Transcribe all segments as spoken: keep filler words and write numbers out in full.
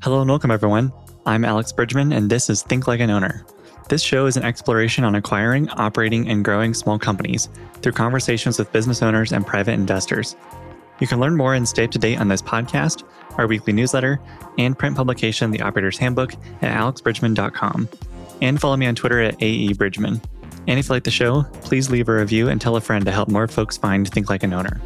Hello and welcome, everyone. I'm Alex Bridgman, and this is Think Like an Owner. This show is an exploration on acquiring, operating, and growing small companies through conversations with business owners and private investors. You can learn more and stay up to date on this podcast, our weekly newsletter, and print publication, The Operator's Handbook, at alex bridgman dot com. And follow me on Twitter at A E Bridgman. And if you like the show, please leave a review and tell a friend to help more folks find Think Like an Owner.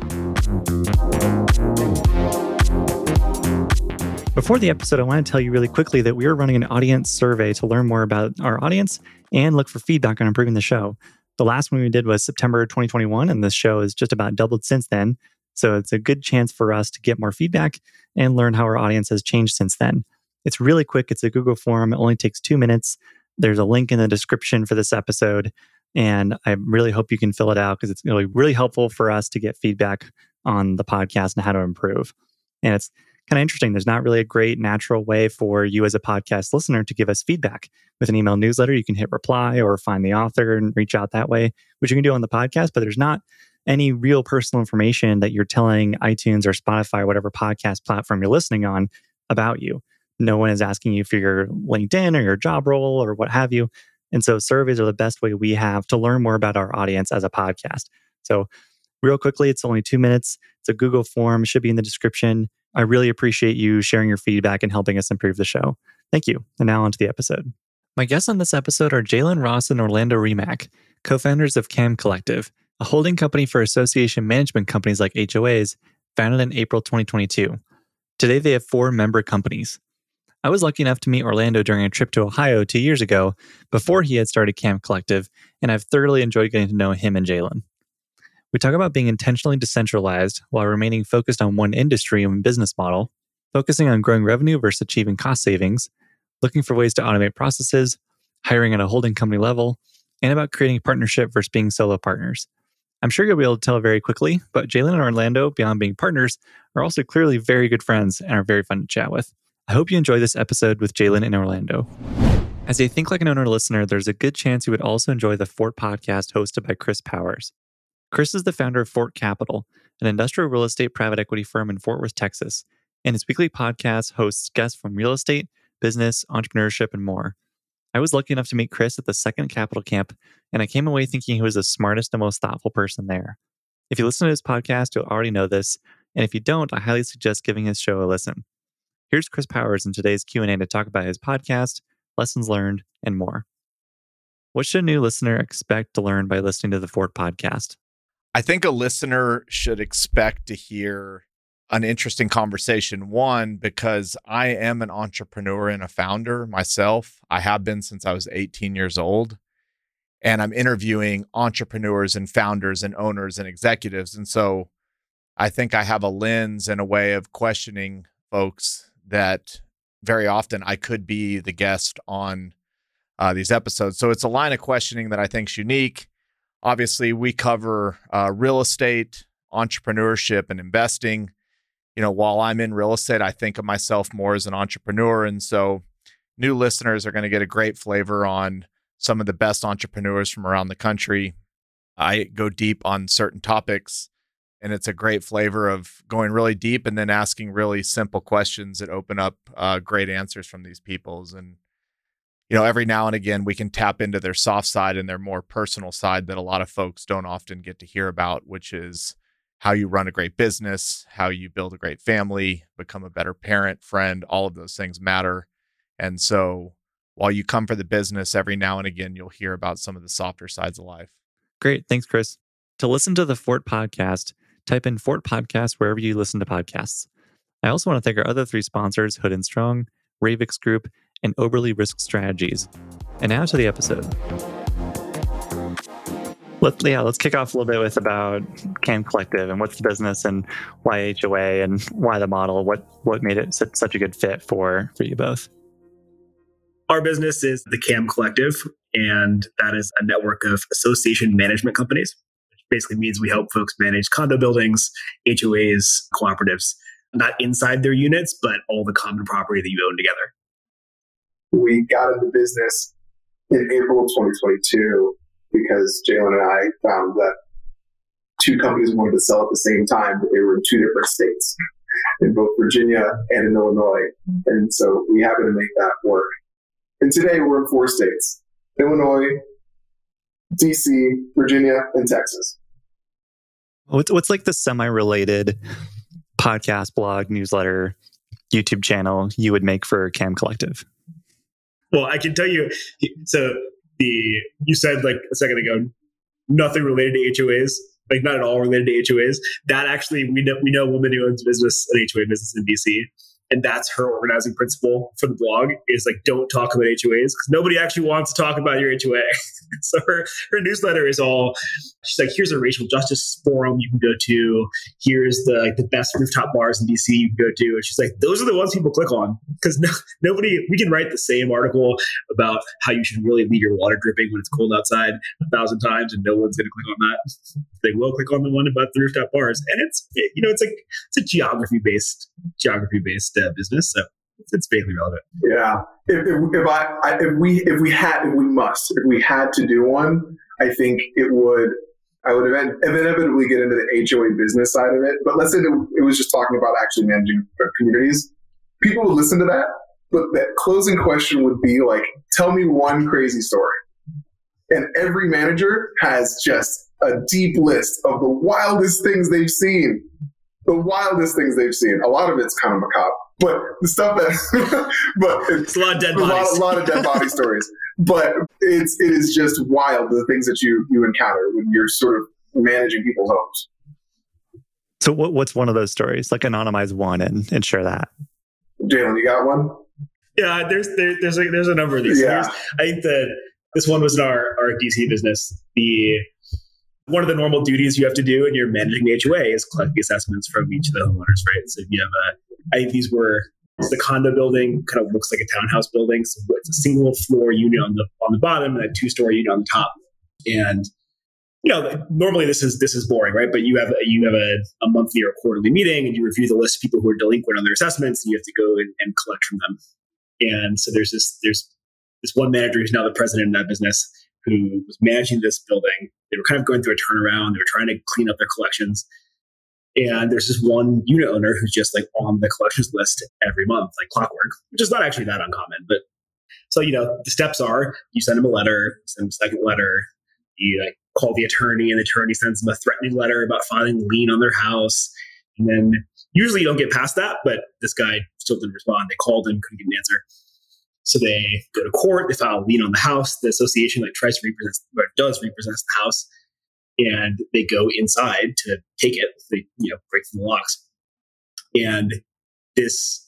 Before the episode, I want to tell you really quickly that we are running an audience survey to learn more about our audience and look for feedback on improving the show. The last one we did was September twenty twenty-one, and this show has just about doubled since then. So it's a good chance for us to get more feedback and learn how our audience has changed since then. It's really quick. It's a Google form. It only takes two minutes. There's a link in the description for this episode, and I really hope you can fill it out because it's really, really helpful for us to get feedback on the podcast and how to improve. And it's kind of interesting. There's not really a great natural way for you as a podcast listener to give us feedback. With an email newsletter, you can hit reply or find the author and reach out that way, which you can do on the podcast, but there's not any real personal information that you're telling iTunes or Spotify, whatever podcast platform you're listening on, about you. No one is asking you for your LinkedIn or your job role or what have you. And so surveys are the best way we have to learn more about our audience as a podcast. So real quickly, it's only two minutes. It's a Google form. It should be in the description. I really appreciate you sharing your feedback and helping us improve the show. Thank you. And now on to the episode. My guests on this episode are Jalen Ross and Orlando Remack, co-founders of CAM Collective, a holding company for association management companies like H O As, founded in April twenty twenty-two. Today, they have four member companies. I was lucky enough to meet Orlando during a trip to Ohio two years ago, before he had started CAM Collective, and I've thoroughly enjoyed getting to know him and Jalen. We talk about being intentionally decentralized while remaining focused on one industry and business model, focusing on growing revenue versus achieving cost savings, looking for ways to automate processes, hiring at a holding company level, and about creating a partnership versus being solo partners. I'm sure you'll be able to tell very quickly, but Jalen and Orlando, beyond being partners, are also clearly very good friends and are very fun to chat with. I hope you enjoy this episode with Jalen and Orlando. As a Think Like an Owner listener, there's a good chance you would also enjoy the Fort podcast hosted by Chris Powers. Chris is the founder of Fort Capital, an industrial real estate private equity firm in Fort Worth, Texas, and his weekly podcast hosts guests from real estate, business, entrepreneurship, and more. I was lucky enough to meet Chris at the second Capital Camp, and I came away thinking he was the smartest and most thoughtful person there. If you listen to his podcast, you'll already know this, and if you don't, I highly suggest giving his show a listen. Here's Chris Powers in today's Q and A to talk about his podcast, lessons learned, and more. What should a new listener expect to learn by listening to the Fort podcast? I think a listener should expect to hear an interesting conversation. One, because I am an entrepreneur and a founder myself. I have been since I was eighteen years old. And I'm interviewing entrepreneurs and founders and owners and executives. And so I think I have a lens and a way of questioning folks that very often I could be the guest on uh, these episodes. So it's a line of questioning that I think is unique. Obviously, we cover uh, real estate, entrepreneurship, and investing. You know, while I'm in real estate, I think of myself more as an entrepreneur. And so new listeners are going to get a great flavor on some of the best entrepreneurs from around the country. I go deep on certain topics, and it's a great flavor of going really deep and then asking really simple questions that open up uh, great answers from these peoples. And you know, every now and again, we can tap into their soft side and their more personal side that a lot of folks don't often get to hear about, which is how you run a great business, how you build a great family, become a better parent, friend. All of those things matter. And so while you come for the business, every now and again, you'll hear about some of the softer sides of life. Great. Thanks, Chris. To listen to the Fort podcast, type in Fort Podcast wherever you listen to podcasts. I also want to thank our other three sponsors, Hood and Strong, Ravix Group, and Oberly Risk Strategies. And now to the episode. Let's, yeah, let's kick off a little bit with about CAM Collective and what's the business and why H O A and why the model. What what made it such, such a good fit for, for you both? Our business is the CAM Collective, and that is a network of association management companies, which basically means we help folks manage condo buildings, H O As, cooperatives, not inside their units, but all the common property that you own together. We got into business in April of twenty twenty-two because Jalen and I found that two companies wanted to sell at the same time, but they were in two different states. in both Virginia and in Illinois. And so we happen to make that work. And today we're in four states: Illinois, D C, Virginia, and Texas. What's, what's like the semi-related podcast, blog, newsletter, YouTube channel you would make for Cam Collective? Well, I can tell you, so the you said like a second ago, nothing related to H O As, like not at all related to H O As. That actually, we know we know a woman who owns business, an H O A business in D C, and that's her organizing principle for the blog is like, don't talk about H O As because nobody actually wants to talk about your H O A. So her, her newsletter is all, she's like, here's a racial justice forum you can go to. Here's the like the best rooftop bars in D C you can go to. And she's like, those are the ones people click on because no, nobody, we can write the same article about how you should really leave your water dripping when it's cold outside a thousand times and no one's going to click on that. They will click on the one about the rooftop bars. And it's, you know, it's like, it's a geography based, geography based uh, business. So it's, it's vaguely relevant. Yeah. If, if, if I, I, if we, if we had, if we must, if we had to do one, I think it would, I would event, inevitably get into the H O A business side of it. But let's say that it was just talking about actually managing communities. People would listen to that, but that closing question would be like, tell me one crazy story. And every manager has just a deep list of the wildest things they've seen. The wildest things they've seen. A lot of it's kind of macabre. But the stuff that, but it's a lot of dead bodies. A lot, a lot of dead body stories. But it's it is just wild the things that you you encounter when you're sort of managing people's homes. So what what's one of those stories? Like anonymize one and, and share that. Jalen, you got one? Yeah, there's there, there's a, there's a number of these. Yeah. There's, I think that this one was in our our D C business. The one of the normal duties you have to do when you're managing the H O A is collect the assessments from each of the homeowners, right? So if you have a, I think these were, the condo building kind of looks like a townhouse building. So it's a single floor unit on the on the bottom and a two story unit on the top. And, you know, normally this is, this is boring, right? But you have, you have a, a monthly or quarterly meeting and you review the list of people who are delinquent on their assessments and you have to go and, and collect from them. And so there's this, there's this one manager who's now the president of that business who was managing this building. They were kind of going through a turnaround. They were trying to clean up their collections. And there's this one unit owner who's just like on the collections list every month, like clockwork, which is not actually that uncommon. But so, you know, the steps are you send them a letter, send them a second letter, you like call the attorney and the attorney sends them a threatening letter about filing lien on their house. And then usually you don't get past that, but this guy still didn't respond. They called him, couldn't get an answer. So they go to court, they file a lien on the house. The association like tries to represent, or does represent the house. And they go inside to take it. They, you know, break through the locks. And this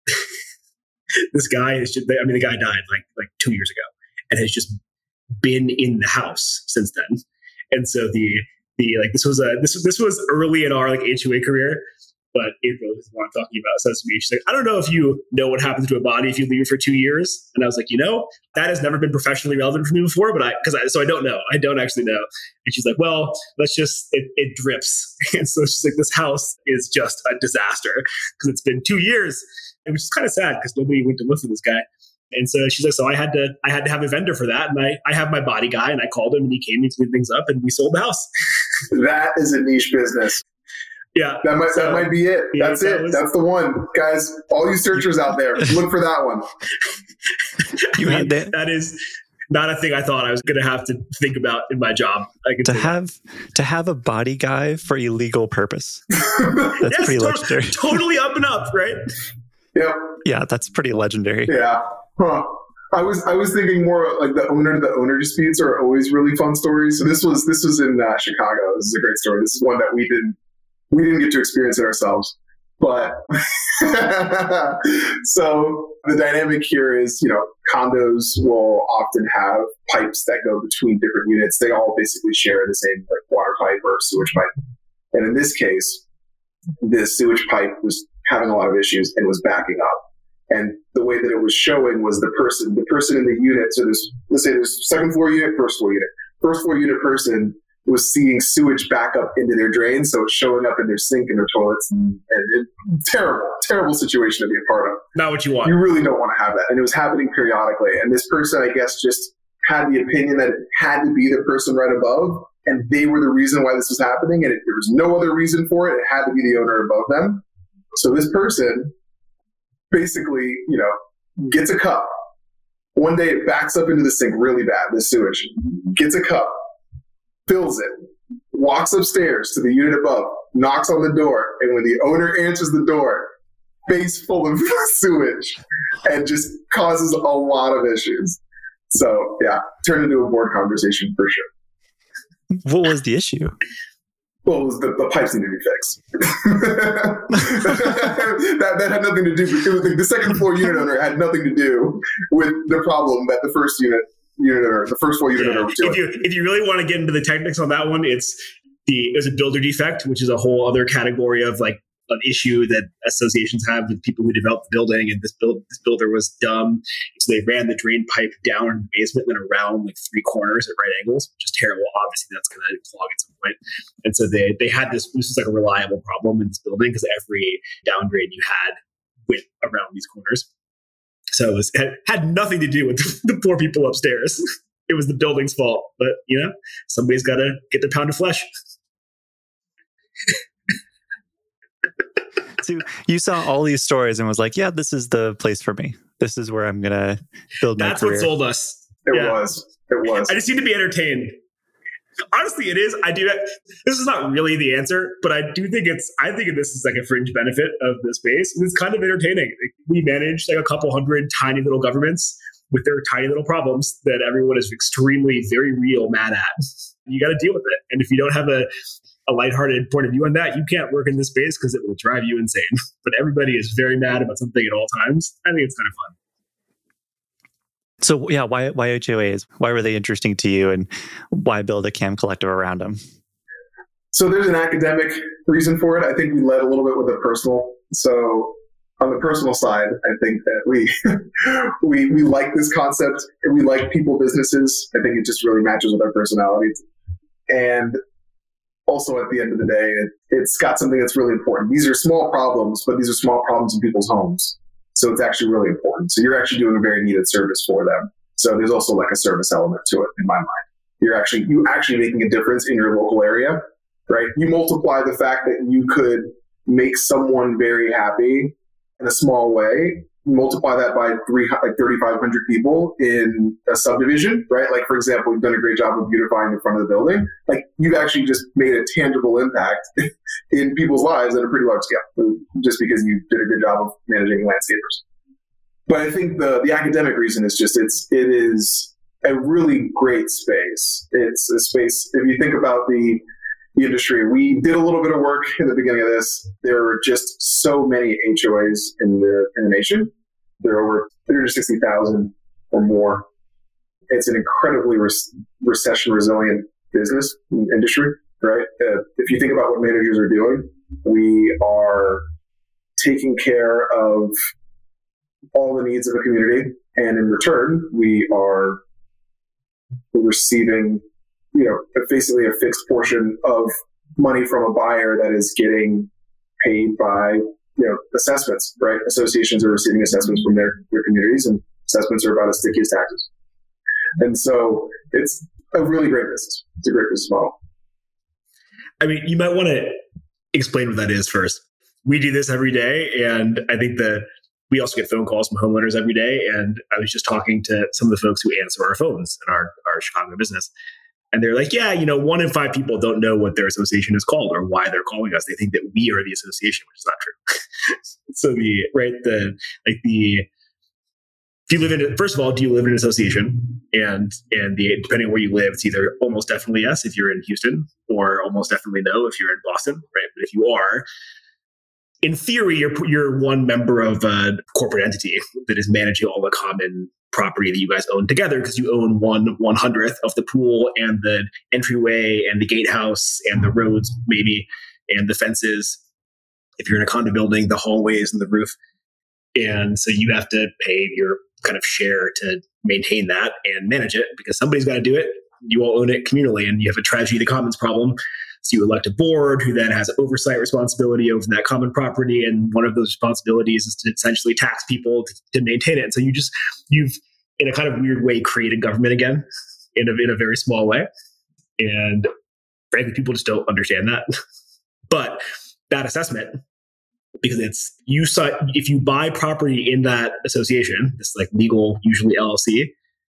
this guy is just, I mean, the guy died like like two years ago and has just been in the house since then. And so the the like this was a this was this was early in our like H O A career. But April is what I'm talking about. Says to me, she's like, I don't know if you know what happens to a body if you leave it for two years. And I was like, you know, that has never been professionally relevant for me before, but I, because I, so I don't know. I don't actually know. And she's like, well, let's just, it, it drips. And so she's like, this house is just a disaster because it's been two years. And which is kind of sad because nobody went to look for this guy. And so she's like, so I had to, I had to have a vendor for that. And I, I have my body guy and I called him and he came and cleaned things up and we sold the house. That is a niche business. Yeah, that might so, that might be it. Yeah, That's that it. was, That's the one, guys. All you searchers out there, look for that one. You I mean, had that. That is not a thing I thought I was going to have to think about in my job. I can to have that. to have a body guy for a legal purpose. That's yes, pretty to- legendary. Totally up and up, right? Yep. Yeah, that's pretty legendary. Yeah. Huh. I was I was thinking more like the owner to the owner disputes are always really fun stories. So this was this was in uh, Chicago. This is a great story. This is one that we didn't. We didn't get to experience it ourselves, but so the dynamic here is, you know, condos will often have pipes that go between different units. They all basically share the same like water pipe or sewage pipe. And in this case, this sewage pipe was having a lot of issues and was backing up. And the way that it was showing was the person, the person in the unit. So there's, let's say there's second floor unit, first floor unit, first floor unit person was seeing sewage back up into their drains, so it's showing up in their sink and their toilets. And, and it, terrible, terrible situation to be a part of. Not what you want. You really don't want to have that. And it was happening periodically. And this person, I guess, just had the opinion that it had to be the person right above, and they were the reason why this was happening, and it, there was no other reason for it. It had to be the owner above them. So this person basically, you know, gets a cup. One day it backs up into the sink really bad, the sewage. Gets a cup, fills it, walks upstairs to the unit above, knocks on the door, and when the owner answers the door, face full of sewage, and just causes a lot of issues. So yeah, turned into a board conversation for sure. What was the issue? Well, it was the, the pipes needed to be fixed. that, that had nothing to do with it. Was the second floor unit owner had nothing to do with the problem that the first unit unit owner, the first floor unit yeah. owner was doing. If you if you really want to get into the techniques on that one, it's the it was a builder defect, which is a whole other category of like an issue that associations have with people who develop the building. And this build this builder was dumb, so they ran the drain pipe down in the basement and around like three corners at right angles, which is terrible. Obviously, that's going to clog at some point. And so they they had this. This was like a reliable problem in this building because every down drain you had went around these corners. So it, was, it had nothing to do with the poor people upstairs. It was the building's fault. But you know, somebody's got to get their pound of flesh. So you saw all these stories and was like, yeah, this is the place for me. This is where I'm going to build my That's career. what sold us. It Yeah. was. It was. I just need to be entertained. Honestly, it is. I do. This is not really the answer, but I do think it's. I think this is like a fringe benefit of the space. It's kind of entertaining. We manage like a couple hundred tiny little governments with their tiny little problems that everyone is extremely, very real mad at. You got to deal with it. And if you don't have a a lighthearted point of view on that, you can't work in this space because it will drive you insane. But everybody is very mad about something at all times. I think it's kind of fun. So yeah, why why H O As? Why were they interesting to you, and why build a C A M collective around them? So there's an academic reason for it. I think we led a little bit with a personal. So on the personal side, I think that we we we like this concept and we like people businesses. I think it just really matches with our personalities. And also at the end of the day, it, it's got something that's really important. These are small problems, but these are small problems in people's homes. So it's actually really important. So you're actually doing a very needed service for them. So there's also like a service element to it in my mind. You're actually you actually making a difference in your local area, right? You multiply the fact that you could make someone very happy in a small way, multiply that by three, like thirty-five hundred people in a subdivision, right? Like, for example, we've done a great job of beautifying the front of the building. Like, you've actually just made a tangible impact in people's lives at a pretty large scale, just because you did a good job of managing landscapers. But I think the the academic reason is just it's it is a really great space. It's a space, if you think about the the industry, we did a little bit of work in the beginning of this. There are just so many H O As in the in the nation. There are over three hundred sixty thousand or more. It's an incredibly re- recession resilient business industry, right? Uh, if you think about what managers are doing, we are taking care of all the needs of a community, and in return, we are receiving, you know, basically a fixed portion of money from a buyer that is getting paid by, you know, assessments, right? Associations are receiving assessments from their, their communities, and assessments are about as sticky as taxes. And so it's a really great business. It's a great business model. I mean, you might want to explain what that is first. We do this every day, and I think that we also get phone calls from homeowners every day. And I was just talking to some of the folks who answer our phones in our, our Chicago business. And they're like, yeah, you know, one in five people don't know what their association is called or why they're calling us. They think that we are the association, which is not true. So the, right, the, like the, if you live in, first of all, do you live in an association? And, and the, depending on where you live, it's either almost definitely yes if you're in Houston, or almost definitely no if you're in Boston, right? But if you are, in theory, you're you're one member of a corporate entity that is managing all the common property that you guys own together, because you own one one hundredth of the pool and the entryway and the gatehouse and the roads, maybe, and the fences. If you're in a condo building, the hallways and the roof. And so you have to pay your kind of share to maintain that and manage it, because somebody's got to do it. You all own it communally, and you have a tragedy of the commons problem. So you elect a board who then has oversight responsibility over that common property. And one of those responsibilities is to essentially tax people to, to maintain it. So you just, you've, in a kind of weird way, created government again in a, in a very small way. And frankly, people just don't understand that. But that assessment because it's you saw if you buy property in that association, this like legal, usually L L C,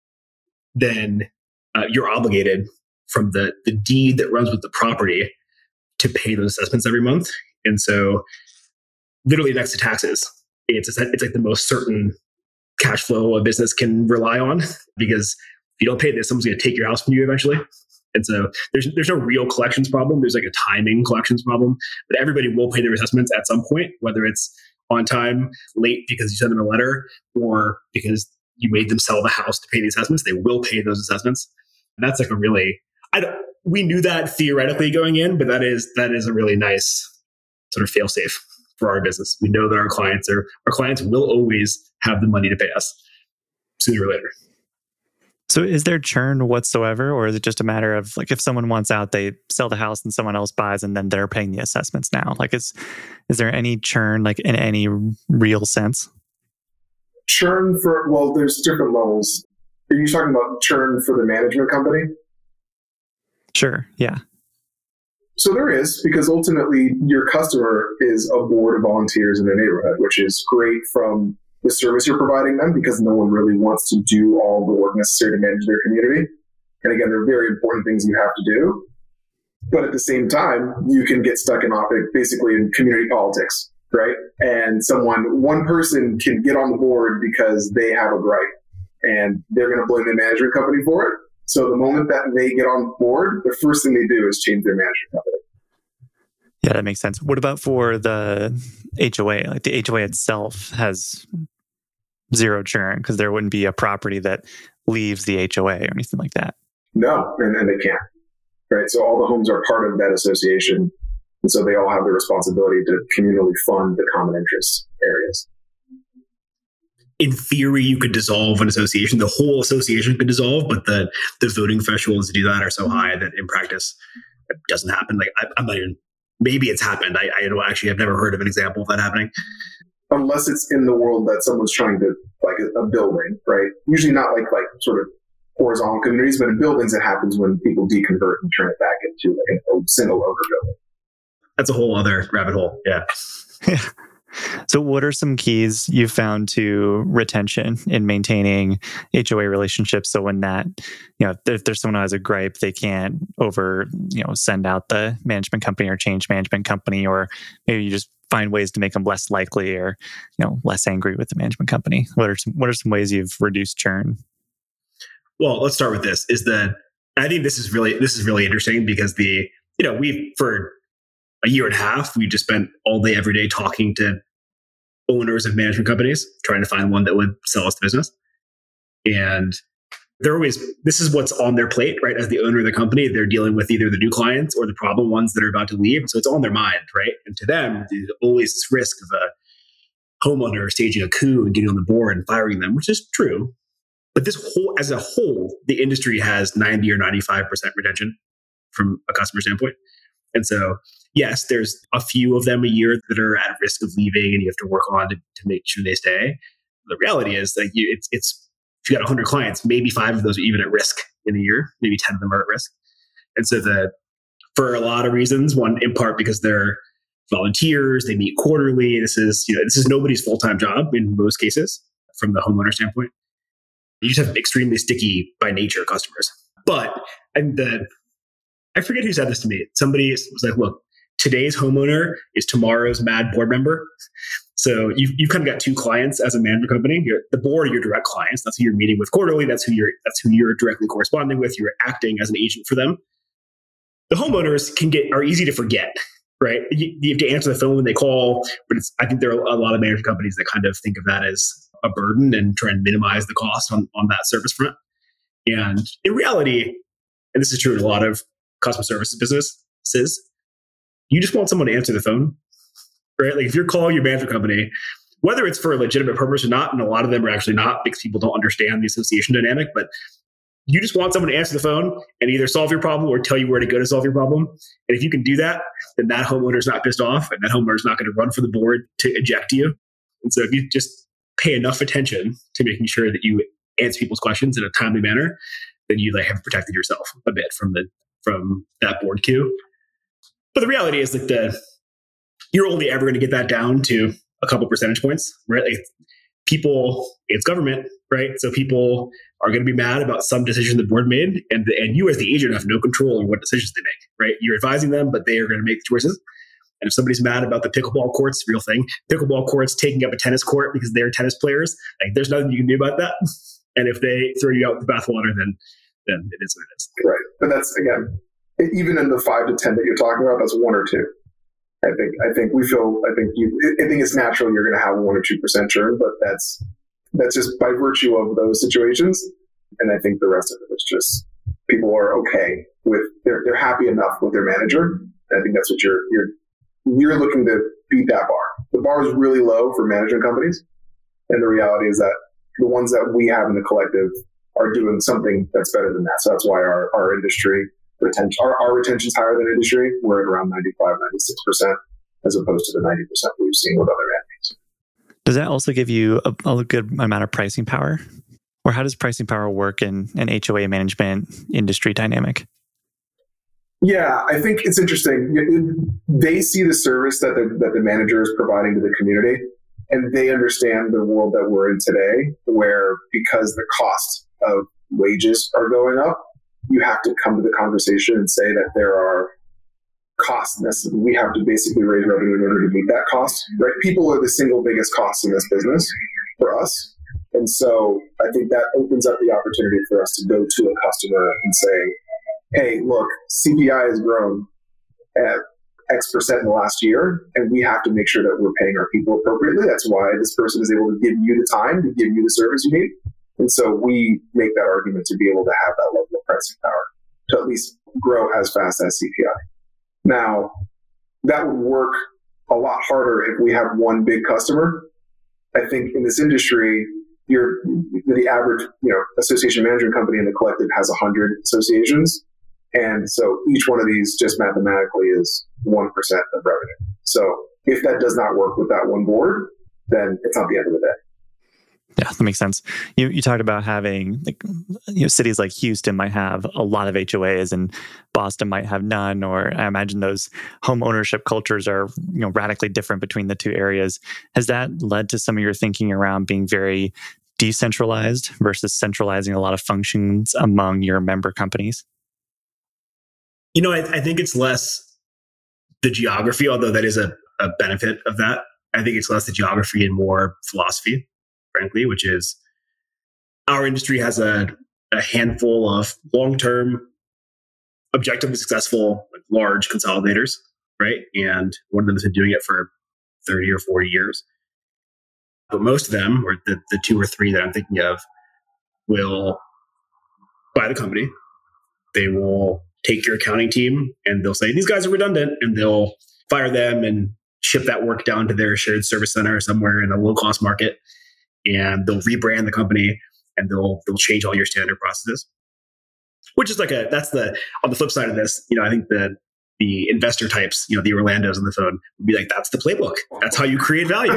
then uh, you're obligated from the the deed that runs with the property to pay those assessments every month. And so, literally next to taxes, it's it's like the most certain cash flow a business can rely on, because if you don't pay this, someone's going to take your house from you eventually. And so there's there's no real collections problem. There's like a timing collections problem, but everybody will pay their assessments at some point, whether it's on time, late because you sent them a letter, or because you made them sell the house to pay the assessments. They will pay those assessments. And that's like a really, I don't, we knew that theoretically going in, but that is that is a really nice sort of fail safe for our business. We know that our clients are our clients will always have the money to pay us sooner or later. So is there churn whatsoever, or is it just a matter of like if someone wants out, they sell the house and someone else buys and then they're paying the assessments now? Like is is there any churn like in any real sense? Churn for, well, there's different levels. Are you talking about churn for the management company? Sure, yeah. So there is, because ultimately your customer is a board of volunteers in their neighborhood, which is great from the service you're providing them, because no one really wants to do all the work necessary to manage their community. And again, they're very important things you have to do. But at the same time, you can get stuck in basically in community politics, right? And someone, one person can get on the board because they have a gripe, and they're going to blame the management company for it. So the moment that they get on board, the first thing they do is change their management company. Yeah, that makes sense. What about for the H O A? Like the H O A itself has zero churn because there wouldn't be a property that leaves the H O A or anything like that. No, and, and they can't. Right. So all the homes are part of that association. And so they all have the responsibility to communally fund the common interest areas. In theory, you could dissolve an association. The whole association could dissolve, but the, the voting thresholds to do that are so high that in practice, it doesn't happen. Like I, I'm not even, maybe it's happened. I, I don't actually, I've never heard of an example of that happening. Unless it's in the world that someone's trying to, like a, a building, right? Usually not like like sort of horizontal communities, but in buildings it happens when people deconvert and turn it back into like a single owner building. That's a whole other rabbit hole. Yeah. Yeah. So what are some keys you found to retention in maintaining H O A relationships? So when that, you know, if there's someone who has a gripe, they can't over, you know, send out the management company or change management company, or maybe you just find ways to make them less likely or, you know, less angry with the management company. What are some, what are some ways you've reduced churn? Well, let's start with this is that I think this is really, this is really interesting because the, you know, we've for a year and a half, we just spent all day, every day talking to owners of management companies, trying to find one that would sell us the business. And they're always, this is what's on their plate, right? As the owner of the company, they're dealing with either the new clients or the problem ones that are about to leave. So it's on their mind, right? And to them, there's always this risk of a homeowner staging a coup and getting on the board and firing them, which is true. But this whole, as a whole, the industry has ninety or ninety-five percent retention from a customer standpoint. And so, yes, there's a few of them a year that are at risk of leaving and you have to work on to, to make sure they stay. The reality is that you, it's, it's, if you got one hundred clients, maybe five of those are even at risk in a year, maybe ten of them are at risk. And so the, for a lot of reasons, one in part because they're volunteers, they meet quarterly. This is, you know, this is nobody's full-time job in most cases from the homeowner standpoint. You just have extremely sticky by nature customers. But and the, I forget who said this to me. Somebody was like, look, today's homeowner is tomorrow's mad board member. So you've, you've kind of got two clients as a management company. You're, the board are your direct clients. That's who you're meeting with quarterly. That's who you're, that's who you're directly corresponding with. You're acting as an agent for them. The homeowners can get, are easy to forget, right? You, you have to answer the phone when they call, but it's, I think there are a lot of management companies that kind of think of that as a burden and try and minimize the cost on, on that service front. And in reality, and this is true in a lot of customer services businesses, you just want someone to answer the phone, right? Like if you're calling your management company, whether it's for a legitimate purpose or not, and a lot of them are actually not because people don't understand the association dynamic, but you just want someone to answer the phone and either solve your problem or tell you where to go to solve your problem. And if you can do that, then that homeowner is not pissed off and that homeowner is not going to run for the board to eject you. And so if you just pay enough attention to making sure that you answer people's questions in a timely manner, then you like have protected yourself a bit from the from that board queue. But the reality is that the you're only ever going to get that down to a couple percentage points, right? Like people, it's government, right? So people are going to be mad about some decision the board made, and the, and you as the agent have no control over what decisions they make, right? You're advising them, but they are going to make the choices. And if somebody's mad about the pickleball courts, real thing, pickleball courts taking up a tennis court because they're tennis players, like there's nothing you can do about that. And if they throw you out with the bathwater, then then it is what it is. Right. But that's, again, even in the five to ten that you're talking about, that's one or two. I think I think we feel I think you I think it's natural you're going to have one or two percent churn, but that's that's just by virtue of those situations. And I think the rest of it is just people are okay with they're they're happy enough with their manager. I think that's what you're you're you're looking to beat that bar. The bar is really low for management companies, and the reality is that the ones that we have in the collective are doing something that's better than that. So that's why our, our industry retention, our, our retention is higher than industry. We're at around ninety-five, ninety-six percent as opposed to the ninety percent we've seen with other entities. Does that also give you a, a good amount of pricing power? Or how does pricing power work in an H O A management industry dynamic? Yeah, I think it's interesting. They see the service that the, that the manager is providing to the community, and they understand the world that we're in today, where because the cost of wages are going up, you have to come to the conversation and say that there are costs necessary. We have to basically raise revenue in order to meet that cost. Right? People are the single biggest cost in this business for us. And so I think that opens up the opportunity for us to go to a customer and say, hey, look, C P I has grown at X percent in the last year, and we have to make sure that we're paying our people appropriately. That's why this person is able to give you the time to give you the service you need. And so we make that argument to be able to have that level of pricing power to at least grow as fast as C P I. Now, that would work a lot harder if we have one big customer. I think in this industry, you're, the average you know, association management company in the collective has one hundred associations. And so each one of these just mathematically is one percent of revenue. So if that does not work with that one board, then it's not the end of the day. Yeah, that makes sense. You you talked about having, like, you know, cities like Houston might have a lot of H O As and Boston might have none, or I imagine those home ownership cultures are, you know, radically different between the two areas. Has that led to some of your thinking around being very decentralized versus centralizing a lot of functions among your member companies? You know, I, I think it's less the geography, although that is a, a benefit of that. I think it's less the geography and more philosophy, frankly, which is our industry has a, a handful of long-term, objectively successful, like, large consolidators, right? And one of them has been doing it for thirty or forty years. But most of them, or the, the two or three that I'm thinking of, will buy the company. They will take your accounting team and they'll say, these guys are redundant, and they'll fire them and ship that work down to their shared service center somewhere in a low-cost market. And they'll rebrand the company, and they'll they'll change all your standard processes. Which is like a, that's the, on the flip side of this, you know, I think the the investor types, you know, the Orlandos on the phone would be like, that's the playbook. That's how you create value.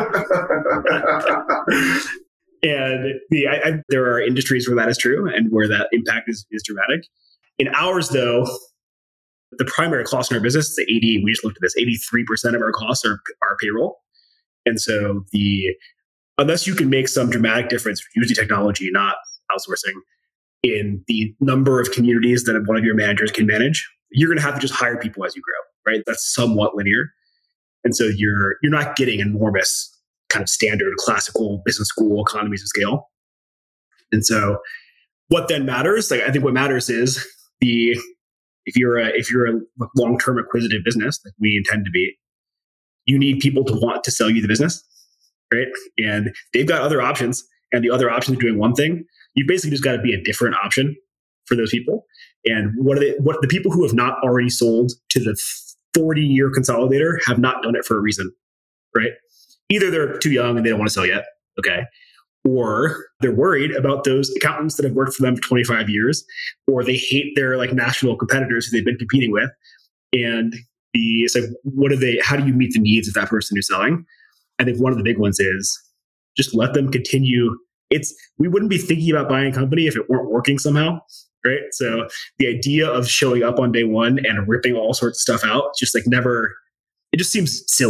And the, I, I, there are industries where that is true and where that impact is, is dramatic. In ours, though, the primary cost in our business is eighty, we just looked at this, eighty-three percent of our costs are, are payroll. And so the, unless you can make some dramatic difference using technology, not outsourcing, in the number of communities that one of your managers can manage, you're going to have to just hire people as you grow, right? That's somewhat linear. And so you're you're not getting enormous kind of standard classical business school economies of scale. And so what then matters, like I think what matters is the if you're a if you're a long-term acquisitive business like we intend to be, you need people to want to sell you the business, right? And they've got other options, and the other option is doing one thing. You basically just got to be a different option for those people. And what are they, what the people who have not already sold to the forty-year consolidator have not done it for a reason, right? Either they're too young and they don't want to sell yet, okay? Or they're worried about those accountants that have worked for them for twenty-five years, or they hate their like national competitors who they've been competing with. And the it's like, what are they? How do you meet the needs of that person who's selling? I think one of the big ones is just let them continue. It's we wouldn't be thinking about buying a company if it weren't working somehow, right? So the idea of showing up on day one and ripping all sorts of stuff out, just like never, it just seems silly,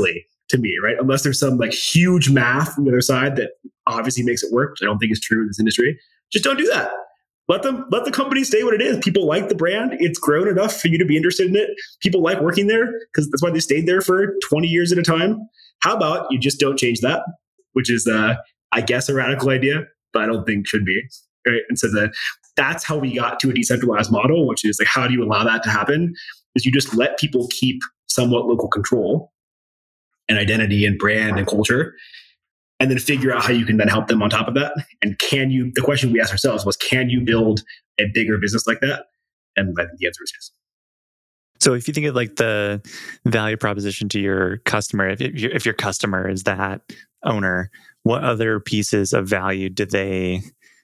to me, right? Unless there's some like huge math from the other side that obviously makes it work, which I don't think is true in this industry. Just don't do that. Let them, let the company stay what it is. People like the brand. It's grown enough for you to be interested in it. People like working there because that's why they stayed there for twenty years at a time. How about you just don't change that? Which is, uh, I guess, a radical idea, but I don't think should be. Right? And so the, that's how we got to a decentralized model, which is like, how do you allow that to happen? Is you just let people keep somewhat local control and identity and brand and culture, and then figure out how you can then help them on top of that. And can you, the question we asked ourselves was, can you build a bigger business like that? And I think the answer is yes. So if you think of like the value proposition to your customer, if, if, your, if your customer is that owner, what other pieces of value did they,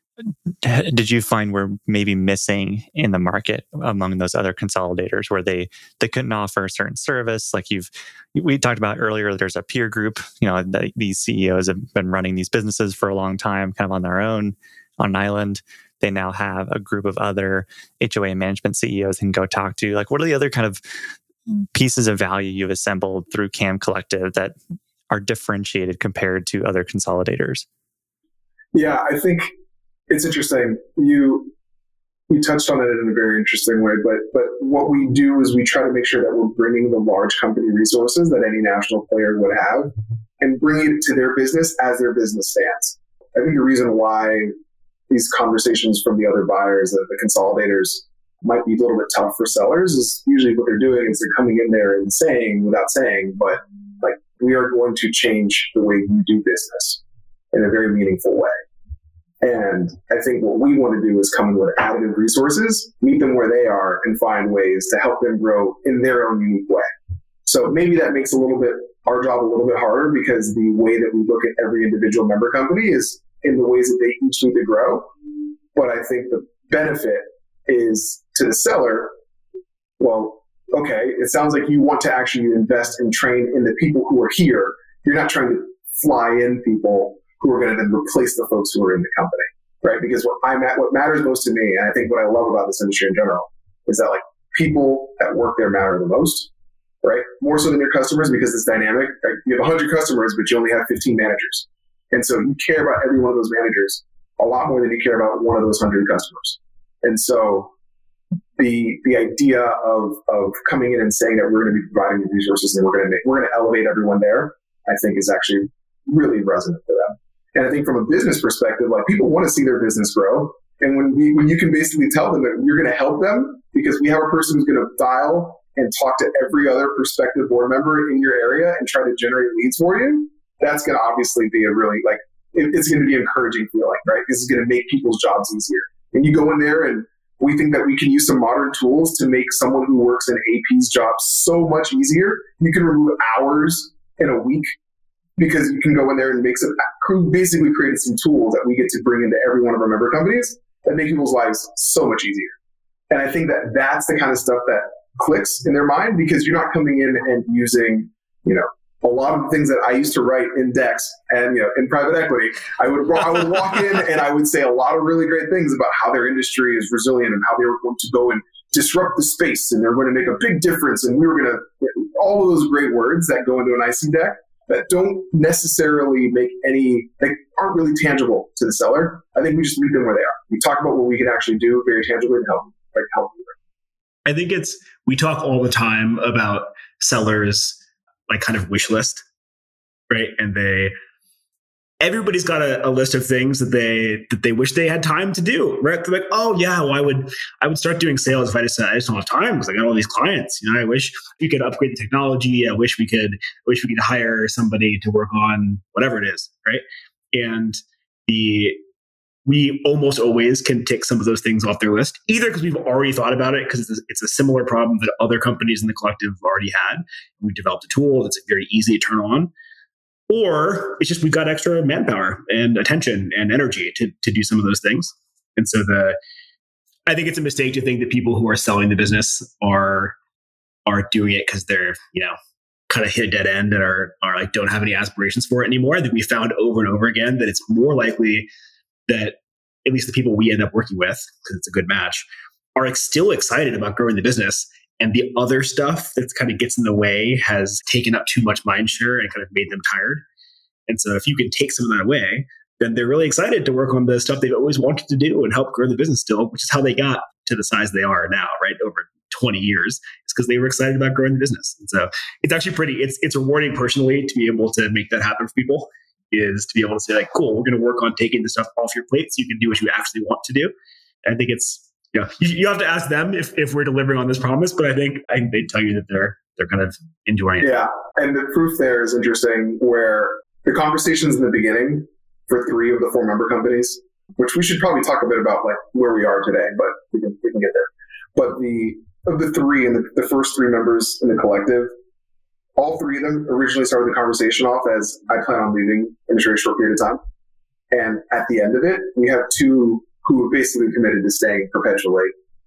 did you find were maybe missing in the market among those other consolidators where they they couldn't offer a certain service? Like you've we talked about earlier, there's a peer group. You know, the, these C E Os have been running these businesses for a long time, kind of on their own on an island. They now have a group of other H O A management C E Os they can go talk to. Like, what are the other kind of pieces of value you've assembled through C A M Collective that are differentiated compared to other consolidators? Yeah, I think it's interesting. You you touched on it in a very interesting way, but but what we do is we try to make sure that we're bringing the large company resources that any national player would have and bringing it to their business as their business stands. I think the reason why these conversations from the other buyers, the, the consolidators, might be a little bit tough for sellers is usually what they're doing is they're coming in there and saying without saying, but like, we are going to change the way you do business in a very meaningful way. And I think what we want to do is come in with additive resources, meet them where they are, and find ways to help them grow in their own unique way. So maybe that makes a little bit our job a little bit harder because the way that we look at every individual member company is in the ways that they each need to grow. But I think the benefit is to the seller, well, okay, it sounds like you want to actually invest and train in the people who are here. You're not trying to fly in people who are going to then replace the folks who are in the company, right? Because what I'm at, what matters most to me, and I think what I love about this industry in general, is that like people that work there matter the most, right? More so than your customers because it's dynamic. Right? You have one hundred customers, but you only have fifteen managers. And so you care about every one of those managers a lot more than you care about one of those one hundred customers. And so the the idea of of coming in and saying that we're going to be providing the resources and we're going to make, we're going to elevate everyone there, I think is actually really resonant for them. And I think from a business perspective, like people want to see their business grow. And when we, when you can basically tell them that you're going to help them because we have a person who's going to dial and talk to every other prospective board member in your area and try to generate leads for you, that's going to obviously be a really, like, it, it's going to be an encouraging feeling, right? This is going to make people's jobs easier. And you go in there and we think that we can use some modern tools to make someone who works in A P's job so much easier. You can remove hours in a week because you can go in there and make some, basically created some tools that we get to bring into every one of our member companies that make people's lives so much easier. And I think that that's the kind of stuff that clicks in their mind because you're not coming in and using, you know, a lot of the things that I used to write in decks and, you know, in private equity. I would I would walk in and I would say a lot of really great things about how their industry is resilient and how they were going to go and disrupt the space and they're going to make a big difference. And we were going to, all of those great words that go into an I C deck that don't necessarily make any, like aren't really tangible to the seller. I think we just meet them where they are. We talk about what we can actually do very tangibly and help, like help them. I think it's, we talk all the time about sellers like kind of wish list, right? And they, everybody's got a, a list of things that they that they wish they had time to do, right? They're like, oh yeah, well I would I would start doing sales if I just I just don't have time because I got all these clients. You know, I wish we could upgrade the technology. I wish we could I wish we could hire somebody to work on whatever it is, right? And the we almost always can tick some of those things off their list, either because we've already thought about it, because it's, it's a similar problem that other companies in the collective already had. We've developed a tool that's very easy to turn on, or it's just we've got extra manpower and attention and energy to, to do some of those things. And so the I think it's a mistake to think that people who are selling the business are are doing it because they're, you know, kind of hit a dead end and are are like don't have any aspirations for it anymore. I think we found over and over again that it's more likely that at least the people we end up working with, because it's a good match, are still excited about growing the business And the other stuff that kind of gets in the way has taken up too much mind share and kind of made them tired. And so if you can take some of that away, then they're really excited to work on the stuff they've always wanted to do and help grow the business still, which is how they got to the size they are now, right? Over twenty years. It's because they were excited about growing the business. And so it's actually pretty, it's it's rewarding personally to be able to make that happen for people, is to be able to say like, cool, we're going to work on taking the stuff off your plate so you can do what you actually want to do. And I think it's, you know, you, you have to ask them if, if we're delivering on this promise, but I think I think they'd tell you that they're they're kind of enjoying it. Yeah. And the proof there is interesting, where the conversations in the beginning for three of the four member companies, which we should probably talk a bit about like where we are today, but we can, we can get there. But the of the three and the, the first three members in the collective, all three of them originally started the conversation off as, I plan on leaving in a very short period of time. And at the end of it, we have two who have basically committed to staying perpetually,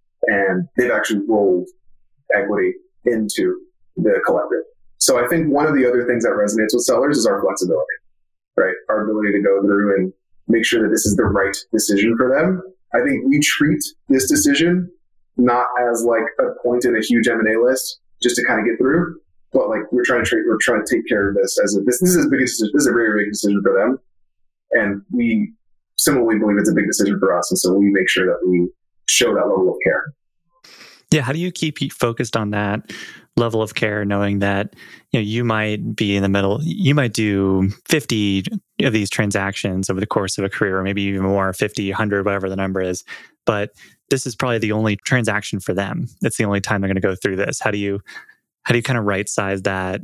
and they've actually rolled equity into the collective. So I think one of the other things that resonates with sellers is our flexibility, right? Our ability to go through and make sure that this is the right decision for them. I think we treat this decision not as like a point in a huge M and A list just to kind of get through, but like we're trying to treat, we're trying to take care of this as a, this, this is a big decision. This is a very big decision for them. And we similarly believe it's a big decision for us. And so we make sure that we show that level of care. Yeah. How do you keep focused on that level of care, knowing that, you know, you might be in the middle, you might do fifty of these transactions over the course of a career, or maybe even more, fifty, one hundred, whatever the number is. But this is probably the only transaction for them. It's the only time they're going to go through this. How do you, how do you kind of right size that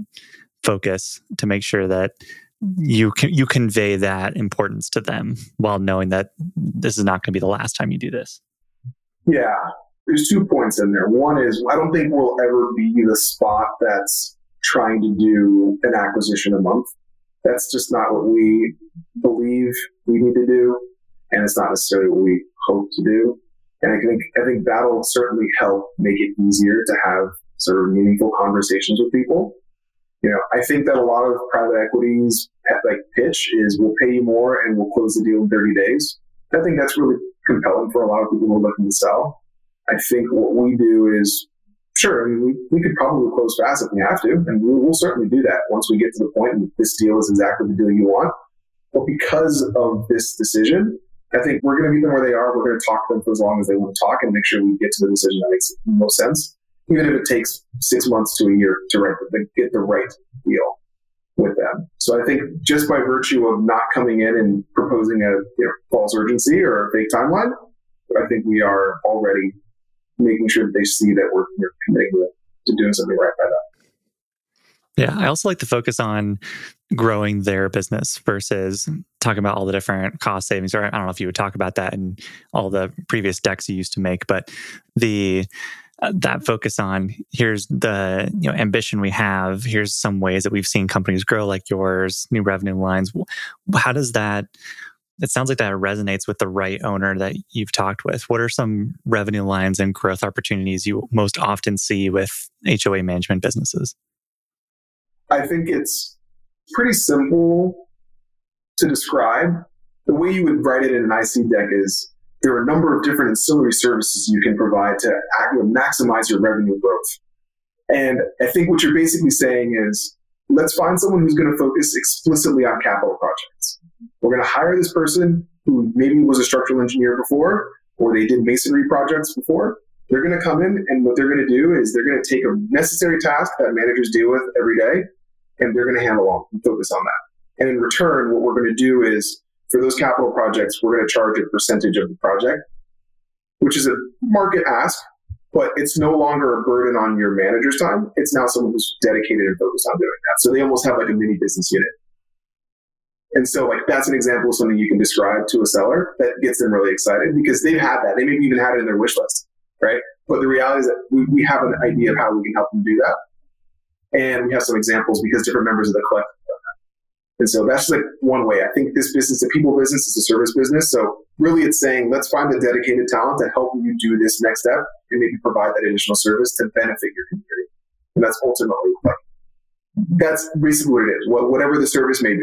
focus to make sure that you can, you convey that importance to them while knowing that this is not going to be the last time you do this? Yeah. There's two points in there. One is, I don't think we'll ever be the spot that's trying to do an acquisition a month. That's just not what we believe we need to do. And it's not necessarily what we hope to do. And I think, I think that'll certainly help make it easier to have sort of meaningful conversations with people. You know, I think that a lot of private equities like pitch is, we'll pay you more and we'll close the deal in thirty days. I think that's really compelling for a lot of people who are looking to sell. I think what we do is, sure, I mean, we, we could probably close fast if we have to, and we'll, we'll certainly do that once we get to the point and this deal is exactly the deal you want. But because of this decision, I think we're going to meet them where they are. We're going to talk to them for as long as they want to talk and make sure we get to the decision that makes the most sense, even if it takes six months to a year to write, get the right deal with them. So I think just by virtue of not coming in and proposing a you know, false urgency or a fake timeline, I think we are already making sure that they see that we're, we're committing to, to doing something right by them. Yeah, I also like to focus on growing their business versus talking about all the different cost savings. Or I don't know if you would talk about that in all the previous decks you used to make, but the uh, that focus on, here's the you know ambition we have. Here's some ways that we've seen companies grow like yours, new revenue lines. How does that? It sounds like that resonates with the right owner that you've talked with. What are some revenue lines and growth opportunities you most often see with H O A management businesses? I think it's pretty simple to describe. The way you would write it in an I C deck is, there are a number of different ancillary services you can provide to maximize your revenue growth. And I think what you're basically saying is, let's find someone who's going to focus explicitly on capital projects. We're going to hire this person who maybe was a structural engineer before, or they did masonry projects before. They're going to come in, and what they're going to do is they're going to take a necessary task that managers deal with every day, and they're going to handle on and focus on that. And in return, what we're going to do is, for those capital projects, we're going to charge a percentage of the project, which is a market ask, but it's no longer a burden on your manager's time. It's now someone who's dedicated and focused on doing that. So they almost have like a mini business unit. And so like that's an example of something you can describe to a seller that gets them really excited, because they've had that. They maybe even had it in their wish list, right? But the reality is that we, we have an idea of how we can help them do that. And we have some examples because different members of the collective have done that. And so that's like one way. I think this business, the people business, is a service business. So really it's saying, let's find the dedicated talent to help you do this next step and maybe provide that additional service to benefit your community. And that's ultimately, like, that's basically what it is, whatever the service may be.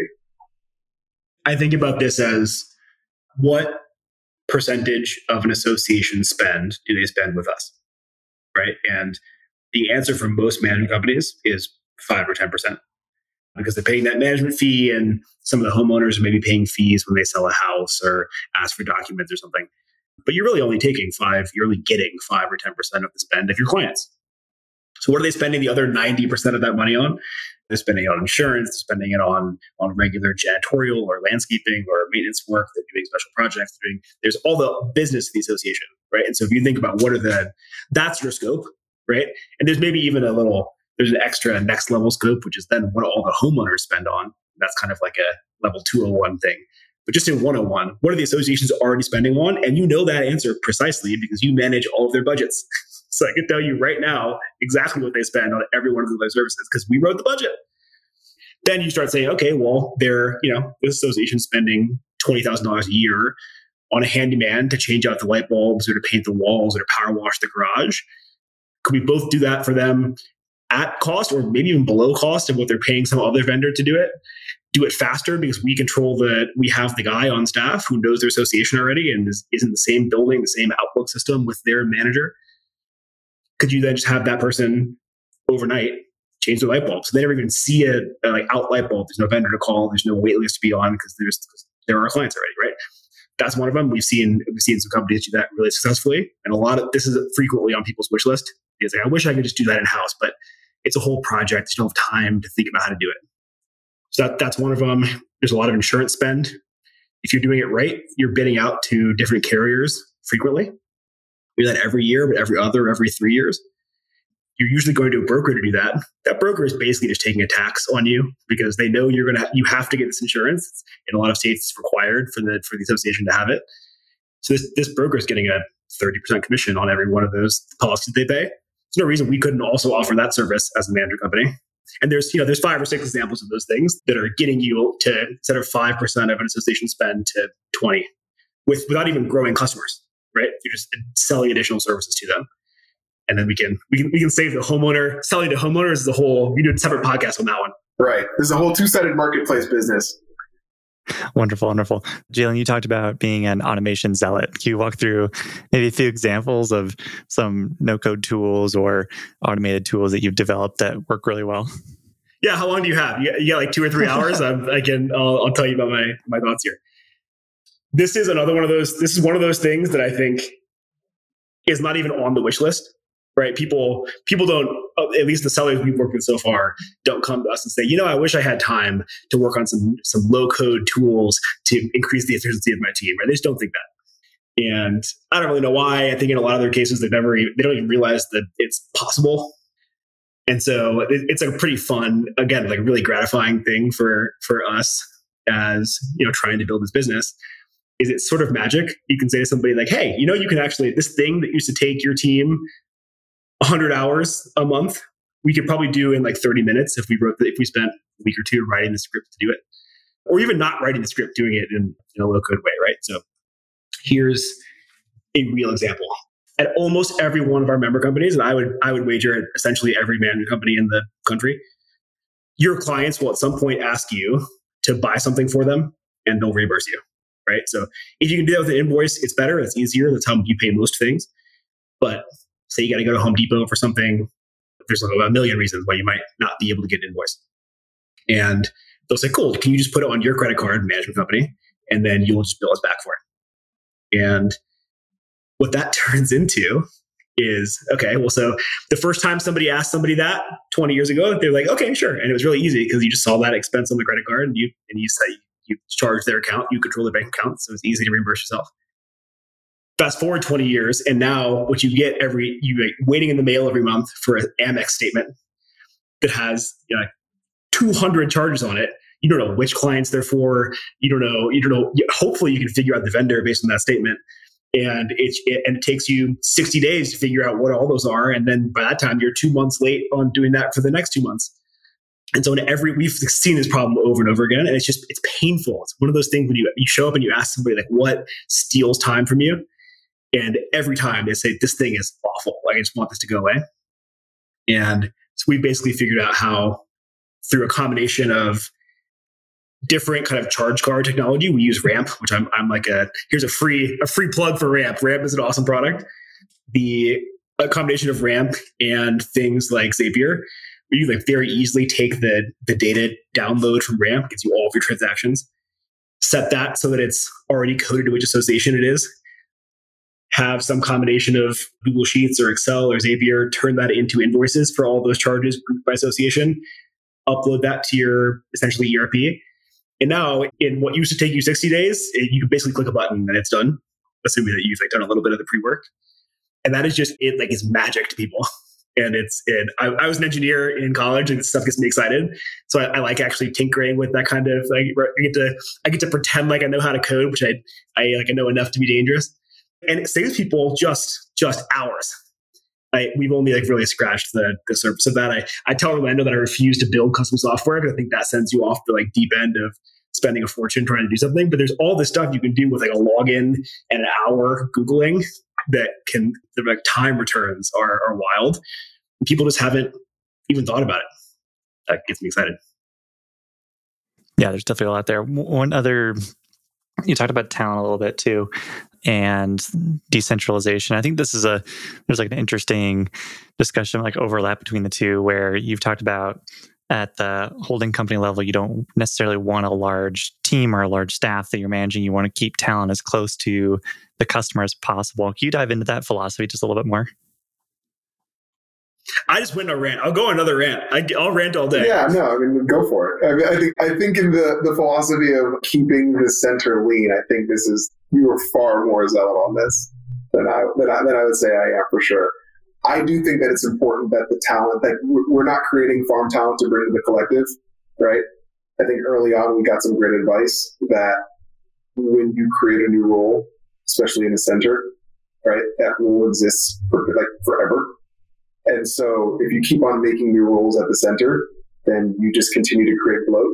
I think about this as, what percentage of an association spend do they spend with us, right? And the answer from most management companies is five or ten percent because they're paying that management fee, and some of the homeowners are maybe paying fees when they sell a house or ask for documents or something. But you're really only taking five, you're only getting five or ten percent of the spend of your clients. So what are they spending the other ninety percent of that money on? They're spending it on insurance, they're spending it on, on regular janitorial or landscaping or maintenance work, they're doing special projects, they're doing, there's all the business of the association, right? And so if you think about what are the, that's your scope, right? And there's maybe even a little, there's an extra next level scope, which is then what all the homeowners spend on. That's kind of like a level two oh one thing. But just in one oh one, what are the associations already spending on? And you know that answer precisely because you manage all of their budgets. So I can tell you right now exactly what they spend on every one of those services because we wrote the budget. Then you start saying, okay, well, they're, you know, this association spending twenty thousand dollars a year on a handyman to change out the light bulbs or to paint the walls or to power wash the garage. Could we both do that for them at cost or maybe even below cost of what they're paying some other vendor to do it? Do it faster because we control the, we have the guy on staff who knows their association already and is, is in the same building, the same Outlook system with their manager. Could you then just have that person overnight change their light bulb? So they never even see a, a like out light bulb. There's no vendor to call. There's no wait list to be on because there's there are clients already, right? That's one of them. We've seen we've seen some companies do that really successfully, and a lot of this is frequently on people's wish list. It's like I wish I could just do that in house, but it's a whole project. You don't have time to think about how to do it. So that, that's one of them. There's a lot of insurance spend. If you're doing it right, you're bidding out to different carriers frequently. We do that every year, but every other, every three years. You're usually going to a broker to do that. That broker is basically just taking a tax on you because they know you're going to, you have to get this insurance. In a lot of states, it's required for the for the association to have it. So this, this broker is getting a thirty percent commission on every one of those policies they pay. There's no reason we couldn't also offer that service as a manager company. And there's, you know, there's five or six examples of those things that are getting you to, instead of five percent of an association spend, to twenty with without even growing customers. Right? You're just selling additional services to them. And then we can we can we can save the homeowner. Selling to homeowners is a whole, we do a separate podcast on that one. Right. There's a whole two-sided marketplace business. Wonderful, wonderful. Jalen, you talked about being an automation zealot. Can you walk through maybe a few examples of some no-code tools or automated tools that you've developed that work really well? Yeah. How long do you have? You got, you got like two or three hours? I'm, I can, I'll, I'll tell you about my my thoughts here. This is another one of those, this is one of those things that I think is not even on the wish list, right? People, people don't, at least the sellers we've worked with so far, don't come to us and say, you know, I wish I had time to work on some, some low code tools to increase the efficiency of my team, right? They just don't think that. And I don't really know why. I think in a lot of their cases, they've never, they don't even realize that it's possible. And so it, it's a pretty fun, again, like really gratifying thing for, for us as, you know, trying to build this business. Is it sort of magic? You can say to somebody like, hey, you know, you can actually, this thing that used to take your team one hundred hours a month, we could probably do in like thirty minutes if we wrote, the, if we spent a week or two writing the script to do it, or even not writing the script, doing it in, in a low code way, right? So here's a real example. At almost every one of our member companies, and I would, I would wager at essentially every management company in the country, your clients will at some point ask you to buy something for them and they'll reimburse you. Right. So if you can do that with an invoice, it's better. It's easier. That's how you pay most things. But say you got to go to Home Depot for something. There's like a million reasons why you might not be able to get an invoice. And they'll say, cool, can you just put it on your credit card, management company, and then you'll just bill us back for it. And what that turns into is, okay, well, so the first time somebody asked somebody that twenty years ago, they're like, okay, sure. And it was really easy because you just saw that expense on the credit card and you, and you say, you charge their account, you control their bank account, so it's easy to reimburse yourself. Fast forward twenty years, and now what you get every, you like waiting in the mail every month for an Amex statement that has, you know, two hundred charges on it. You don't know which clients they're for. You don't know, you don't know, hopefully you can figure out the vendor based on that statement. And it, it, and it takes you sixty days to figure out what all those are. And then by that time, you're two months late on doing that for the next two months. And so in every, we've seen this problem over and over again, and it's just, it's painful. It's one of those things when you, you show up and you ask somebody like, what steals time from you? And every time they say, this thing is awful. Like, I just want this to go away. And so we basically figured out how, through a combination of different kind of charge card technology, we use Ramp, which I'm, I'm like a, here's a free, a free plug for Ramp. Ramp is an awesome product. The a combination of Ramp and things like Zapier, where you like very easily take the, the data download from Ramp, gets you all of your transactions, set that so that it's already coded to which association it is, have some combination of Google Sheets or Excel or Zapier, turn that into invoices for all those charges grouped by association, upload that to your essentially E R P. And now in what used to take you sixty days, it, you can basically click a button and it's done, assuming that you've like done a little bit of the pre-work. And that is just, it like is magic to people. And it's, and I, I was an engineer in college and this stuff gets me excited. So I, I like actually tinkering with that kind of, like, I get to, I get to pretend like I know how to code, which I, I like, I know enough to be dangerous. And it saves people just, just hours. I, we've only like really scratched the, the surface of that. I, I tell Orlando that I refuse to build custom software because I think that sends you off the like deep end of spending a fortune trying to do something. But there's all this stuff you can do with like a login and an hour Googling that can, the like time returns are, are wild. And people just haven't even thought about it. That gets me excited. Yeah, there's definitely a lot there. One other, you talked about talent a little bit too, and decentralization. I think this is a, there's like an interesting discussion, like overlap between the two, where you've talked about at the holding company level, you don't necessarily want a large team or a large staff that you're managing. You want to keep talent as close to the customer as possible. Can you dive into that philosophy just a little bit more? I just went on a rant. I'll go on another rant. I, I'll rant all day. Yeah, no, I mean, go for it. I, mean, I think I think in the, the philosophy of keeping the center lean, I think this is, you are far more zealot on this than I, than I, than I would say I am for sure. I do think that it's important that the talent, that we're not creating farm talent to bring to the collective, right? I think early on we got some great advice that when you create a new role, especially in the center, right, that role exists for like forever. And so if you keep on making new roles at the center, then you just continue to create bloat.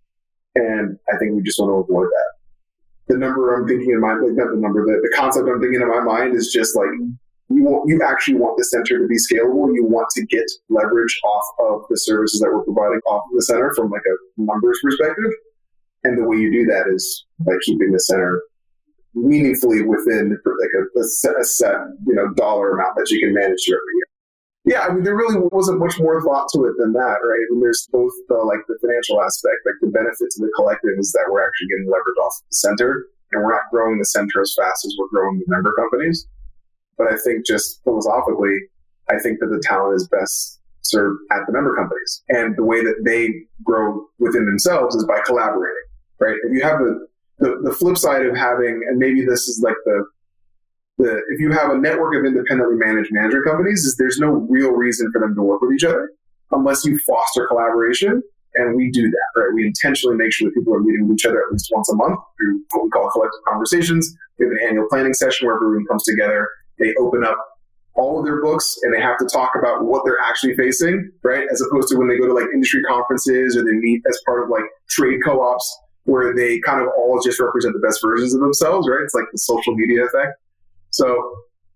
And I think we just want to avoid that. The number I'm thinking in my, like not the number, the, the concept I'm thinking in my mind is just like, you want, you actually want the center to be scalable. You want to get leverage off of the services that we're providing off of the center from like a numbers perspective. And the way you do that is by keeping the center meaningfully within like a, a, set, a set, you know, dollar amount that you can manage every year. Yeah, I mean, there really wasn't much more thought to it than that, right? I mean, there's both the, like the financial aspect, like the benefit to the collective is that we're actually getting leverage off the center, and we're not growing the center as fast as we're growing the member companies. But I think just philosophically, I think that the talent is best served at the member companies. And the way that they grow within themselves is by collaborating, right? If you have the, the, the flip side of having, and maybe this is like the, the, if you have a network of independently managed management companies, is there's no real reason for them to work with each other unless you foster collaboration. And we do that, right? We intentionally make sure that people are meeting with each other at least once a month through what we call collective conversations. We have an annual planning session where everyone comes together. They open up all of their books and they have to talk about what they're actually facing, right? As opposed to when they go to like industry conferences or they meet as part of like trade co-ops where they kind of all just represent the best versions of themselves, right? It's like the social media effect. So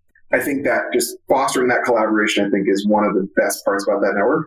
I think that just fostering that collaboration, I think, is one of the best parts about that network.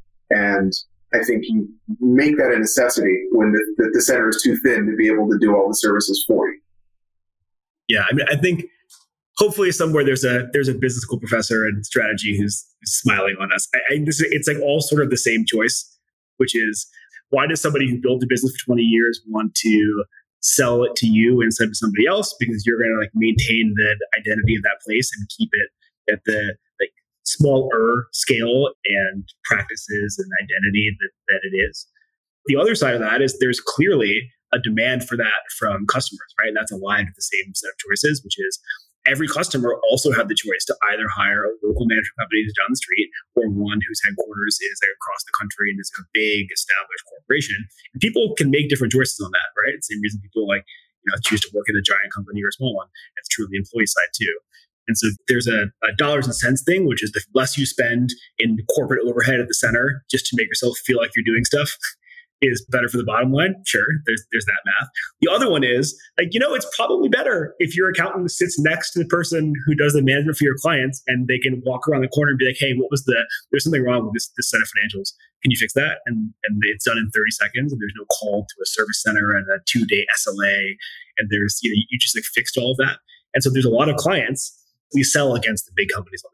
And I think you make that a necessity when the, the, the center is too thin to be able to do all the services for you. Yeah, I mean, I think hopefully somewhere there's a there's a business school professor and strategy who's smiling on us. I, I this is, it's like all sort of the same choice, which is why does somebody who built a business for twenty years want to sell it to you instead of somebody else? Because you're going to like maintain the identity of that place and keep it at the like smaller scale and practices and identity that, that it is. The other side of that is there's clearly a demand for that from customers, right? And that's aligned with the same set of choices, which is every customer also have the choice to either hire a local management company who's down the street or one whose headquarters is like across the country and is a big established corporation. And people can make different choices on that, right? It's the same reason people like, you know, choose to work in a giant company or a small one. It's true of the employee side too. And so there's a, a dollars and cents thing, which is the less you spend in corporate overhead at the center just to make yourself feel like you're doing stuff is better for the bottom line. Sure, there's there's that math. The other one is like, you know, it's probably better if your accountant sits next to the person who does the management for your clients and they can walk around the corner and be like, hey, what was the, there's something wrong with this, this set of financials. Can you fix that? And and it's done in thirty seconds and there's no call to a service center and a two day S L A. And there's, you know, you just like fixed all of that. And so there's a lot of clients, we sell against the big companies on this stuff.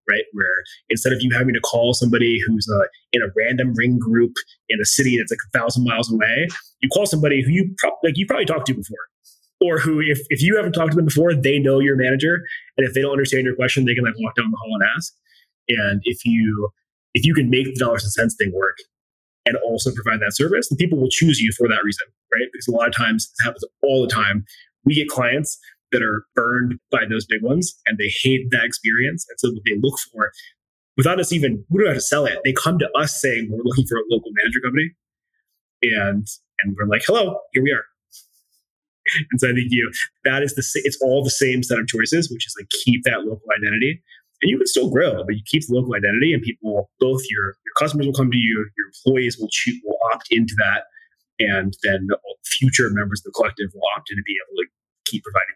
right? Where instead of you having to call somebody who's uh, in a random ring group in a city that's like a thousand miles away, you call somebody who you pro- like you probably talked to before, or who if, if you haven't talked to them before, they know your manager, and if they don't understand your question, they can like walk down the hall and ask. And if you if you can make the dollars and cents thing work and also provide that service, then people will choose you for that reason, right? Because a lot of times this happens all the time. We get clients that are burned by those big ones and they hate that experience. And so what they look for, without us even, we don't have to sell it. They come to us saying, we're looking for a local manager company. And and we're like, hello, here we are. And so I think you, that is the, it's all the same set of choices, which is like keep that local identity. And you can still grow, but you keep the local identity and people, both your, your customers will come to you, your employees will choose, will opt into that. And then future members of the collective will opt in to be able to keep providing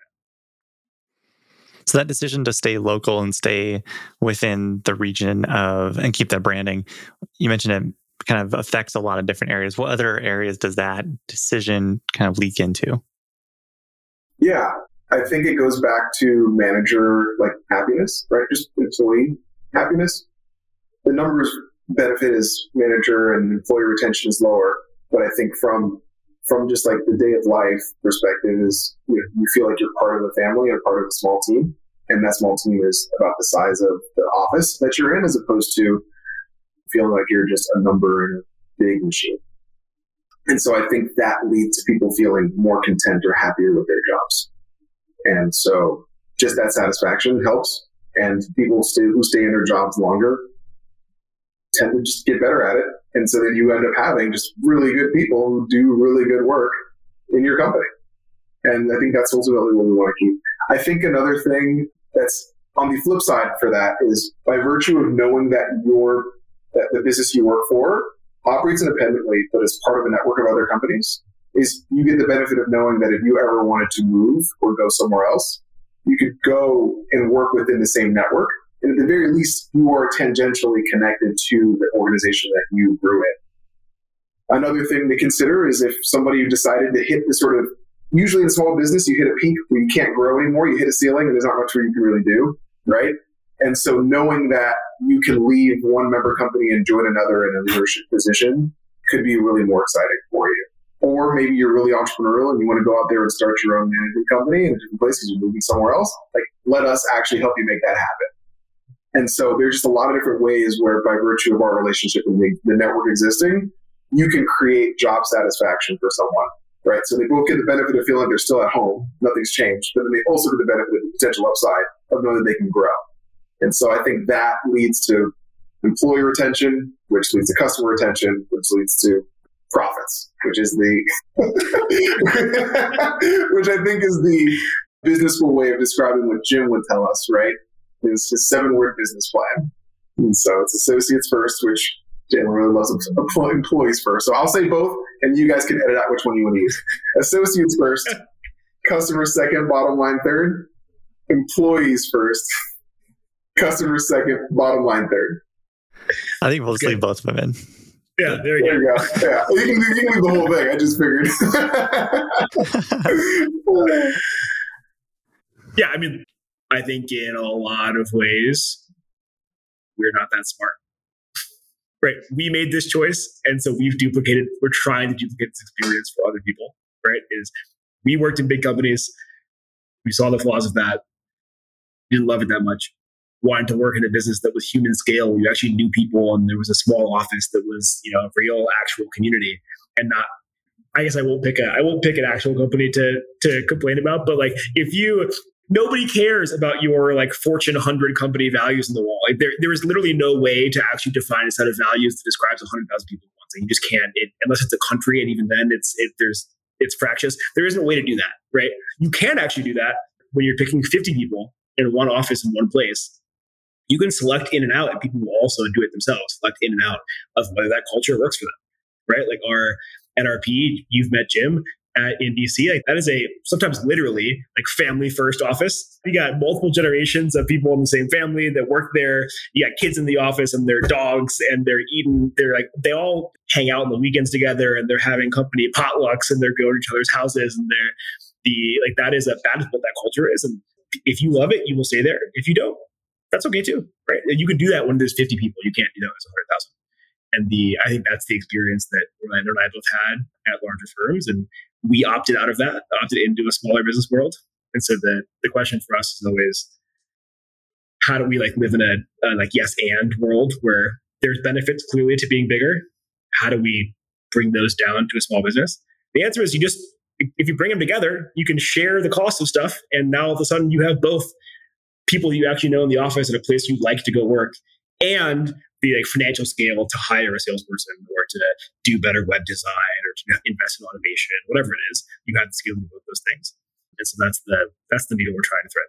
that. So that decision to stay local and stay within the region of and keep that branding, you mentioned it kind of affects a lot of different areas. What other areas does that decision kind of leak into? Yeah, I think it goes back to manager like happiness, right? Just employee happiness. The numbers benefit is manager and employee retention is lower, but I think from from just like the day of life perspective is you know, you feel like you're part of the family and part of a small team, and that small team is about the size of the office that you're in, as opposed to feeling like you're just a number in a big machine. And so I think that leads to people feeling more content or happier with their jobs. And so just that satisfaction helps. And people stay, who stay in their jobs longer tend to just get better at it. And so then you end up having just really good people who do really good work in your company. And I think that's ultimately what we want to keep. I think another thing that's on the flip side for that is by virtue of knowing that your that the business you work for operates independently, but is part of a network of other companies, is you get the benefit of knowing that if you ever wanted to move or go somewhere else, you could go and work within the same network. And at the very least, you are tangentially connected to the organization that you grew in. Another thing to consider is if somebody decided to hit the sort of, usually in small business, you hit a peak where you can't grow anymore, you hit a ceiling and there's not much more you can really do, right? And so knowing that you can leave one member company and join another in a leadership position could be really more exciting for you. Or maybe you're really entrepreneurial and you want to go out there and start your own management company in a different place because you're moving somewhere else. Like, let us actually help you make that happen. And so there's just a lot of different ways where by virtue of our relationship and the, the network existing, you can create job satisfaction for someone, right? So they both get the benefit of feeling like they're still at home, nothing's changed, but then they also get the benefit of the potential upside of knowing that they can grow. And so I think that leads to employee retention, which leads to customer retention, which leads to profits, which is the, which I think is the business school way of describing what Jim would tell us, right? It's his seven word business plan. And so it's associates first, which Jim really loves employees first. So I'll say both, and you guys can edit out which one you want to use. Associates first, customers second, bottom line third, employees first, customers second, bottom line third. I think we'll just leave both of them in. Yeah, there you, there you go. go. Yeah, you can, you can leave the whole thing. I just figured. Yeah, I mean, I think in a lot of ways, we're not that smart. Right? We made this choice, and so we've duplicated, we're trying to duplicate this experience for other people, right? Is we worked in big companies, we saw the flaws of that, didn't love it that much, wanted to work in a business that was human scale, where you actually knew people, and there was a small office that was, you know, a real actual community, and not, I guess I won't pick a, I won't pick an actual company to to complain about, but like if you, nobody cares about your like Fortune one hundred company values in the wall. Like there, there is literally no way to actually define a set of values that describes one hundred thousand people at once. Like you just can't, it, unless it's a country, and even then it's it, there's it's fractious. There isn't a way to do that, right? You can actually do that when you're picking fifty people in one office in one place. You can select in and out, and people will also do it themselves, select in and out of whether that culture works for them, right? Like our N R P, you've met Jim at, in D C, like that is a sometimes literally like family first office. You got multiple generations of people in the same family that work there. You got kids in the office and their dogs, and they're eating, they're like, they all hang out on the weekends together, and they're having company potlucks, and they're going to each other's houses, and they're the, like that is a, that is what that culture is. And if you love it, you will stay there. If you don't, that's okay too, right? You can do that when there's fifty people. You can't do that when there's one hundred thousand. And the I think that's the experience that Orlando and I both had at larger firms, and we opted out of that, opted into a smaller business world. And so the the question for us is always, how do we like live in a, a like yes and world where there's benefits clearly to being bigger? How do we bring those down to a small business? The answer is you just, if you bring them together, you can share the cost of stuff. And now all of a sudden you have both people you actually know in the office at a place you'd like to go work, and the like financial scale to hire a salesperson or to do better web design or to invest in automation, whatever it is. You have the skill to do both those things. And so that's the that's the needle we're trying to thread.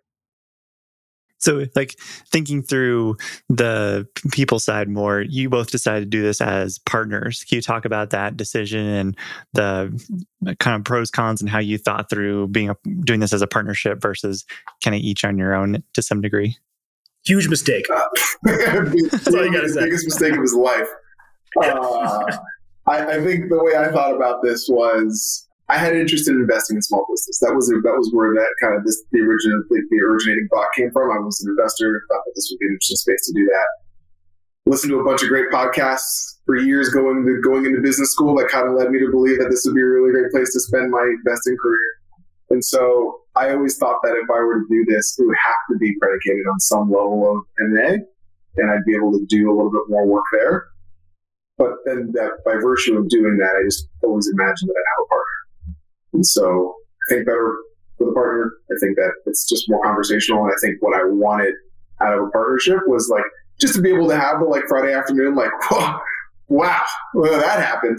So, like, thinking through the people side more, you both decided to do this as partners. Can you talk about that decision and the kind of pros, cons, and how you thought through being a, doing this as a partnership versus kind of each on your own to some degree? Huge mistake. Uh, That's all you gotta say. The biggest mistake of his life. Uh, I, I think the way I thought about this was I had an interest in investing in small business. That was that was where that kind of this the original the, the originating thought came from. I was an investor, thought that this would be an interesting space to do that. Listened to a bunch of great podcasts for years going to going into business school that kind of led me to believe that this would be a really great place to spend my investing career. And so I always thought that if I were to do this, it would have to be predicated on some level of M and A, and I'd be able to do a little bit more work there. But then that by virtue of doing that, I just always imagined that I'd have a partner. And so I think better with a partner. I think that it's just more conversational. And I think what I wanted out of a partnership was like just to be able to have the like Friday afternoon, like, whoa, wow, well, that happened.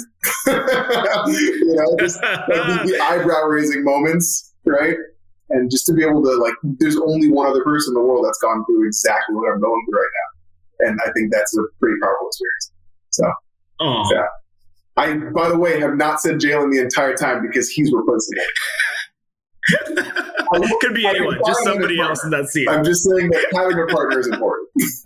you know, just like the, the eyebrow raising moments, right? And just to be able to like, there's only one other person in the world that's gone through exactly what I'm going through right now. And I think that's a pretty powerful experience. So, Aww. yeah. I, by the way, have not said Jalen the entire time because he's replacing it. Could be anyone, just somebody else in that seat. I'm just saying that having a partner is important.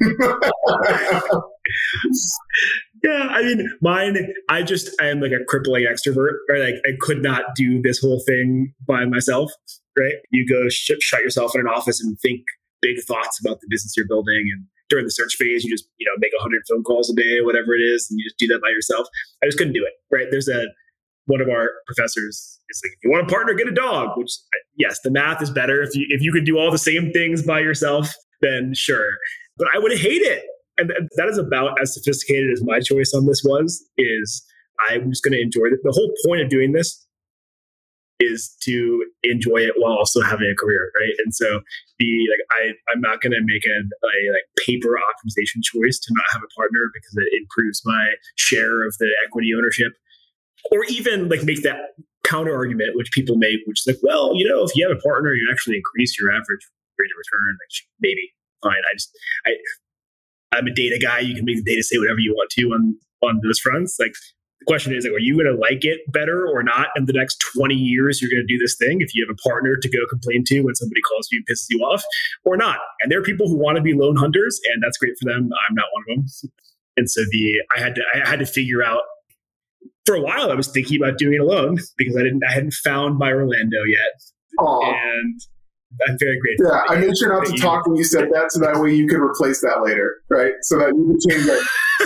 Yeah, I mean, mine, I just, I am like a crippling extrovert, right? Like, I could not do this whole thing by myself, right? You go sh- shut yourself in an office and think big thoughts about the business you're building, and during the search phase, you just, you know, make a hundred phone calls a day, whatever it is, and you just do that by yourself. I just couldn't do it, right? There's a, one of our professors is like, if you want a partner, get a dog, which yes, the math is better. If you, if you could do all the same things by yourself, then sure. But I would hate it. And that is about as sophisticated as my choice on this was, is I'm just going to enjoy it. The whole point of doing this is to enjoy it while also having a career, right? And so the like I I'm not going to make a, a like paper optimization choice to not have a partner because it improves my share of the equity ownership, or even like make that counter argument which people make, which is like, well, you know, if you have a partner, you actually increase your average rate of return. Like, maybe fine. I just I I'm a data guy. You can make the data say whatever you want to on on those fronts. Like, the question is, like, are you going to like it better or not in the next twenty years? You're going to do this thing if you have a partner to go complain to when somebody calls you and pisses you off, or not. And there are people who want to be lone hunters, and that's great for them. I'm not one of them. And so the I had to I had to figure out. For a while, I was thinking about doing it alone because I didn't I hadn't found my Orlando yet. Aww. And I'm very grateful. Yeah, I made sure not to you. talk when you said that, so that way you could replace that later, right? So that you could change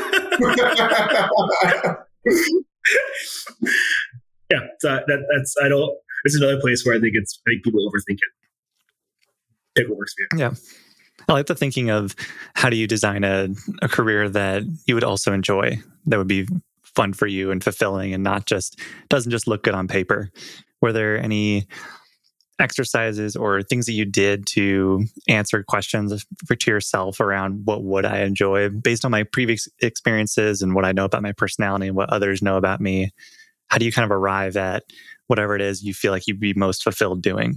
that. Yeah, so that, that's I don't. This is another place where I think it's I think people overthink it. Pick what works for you. Yeah, I like the thinking of how do you design a, a career that you would also enjoy, that would be fun for you and fulfilling, and not just doesn't just look good on paper. Were there any exercises or things that you did to answer questions for to yourself around what would I enjoy based on my previous experiences and what I know about my personality and what others know about me? How do you kind of arrive at whatever it is you feel like you'd be most fulfilled doing?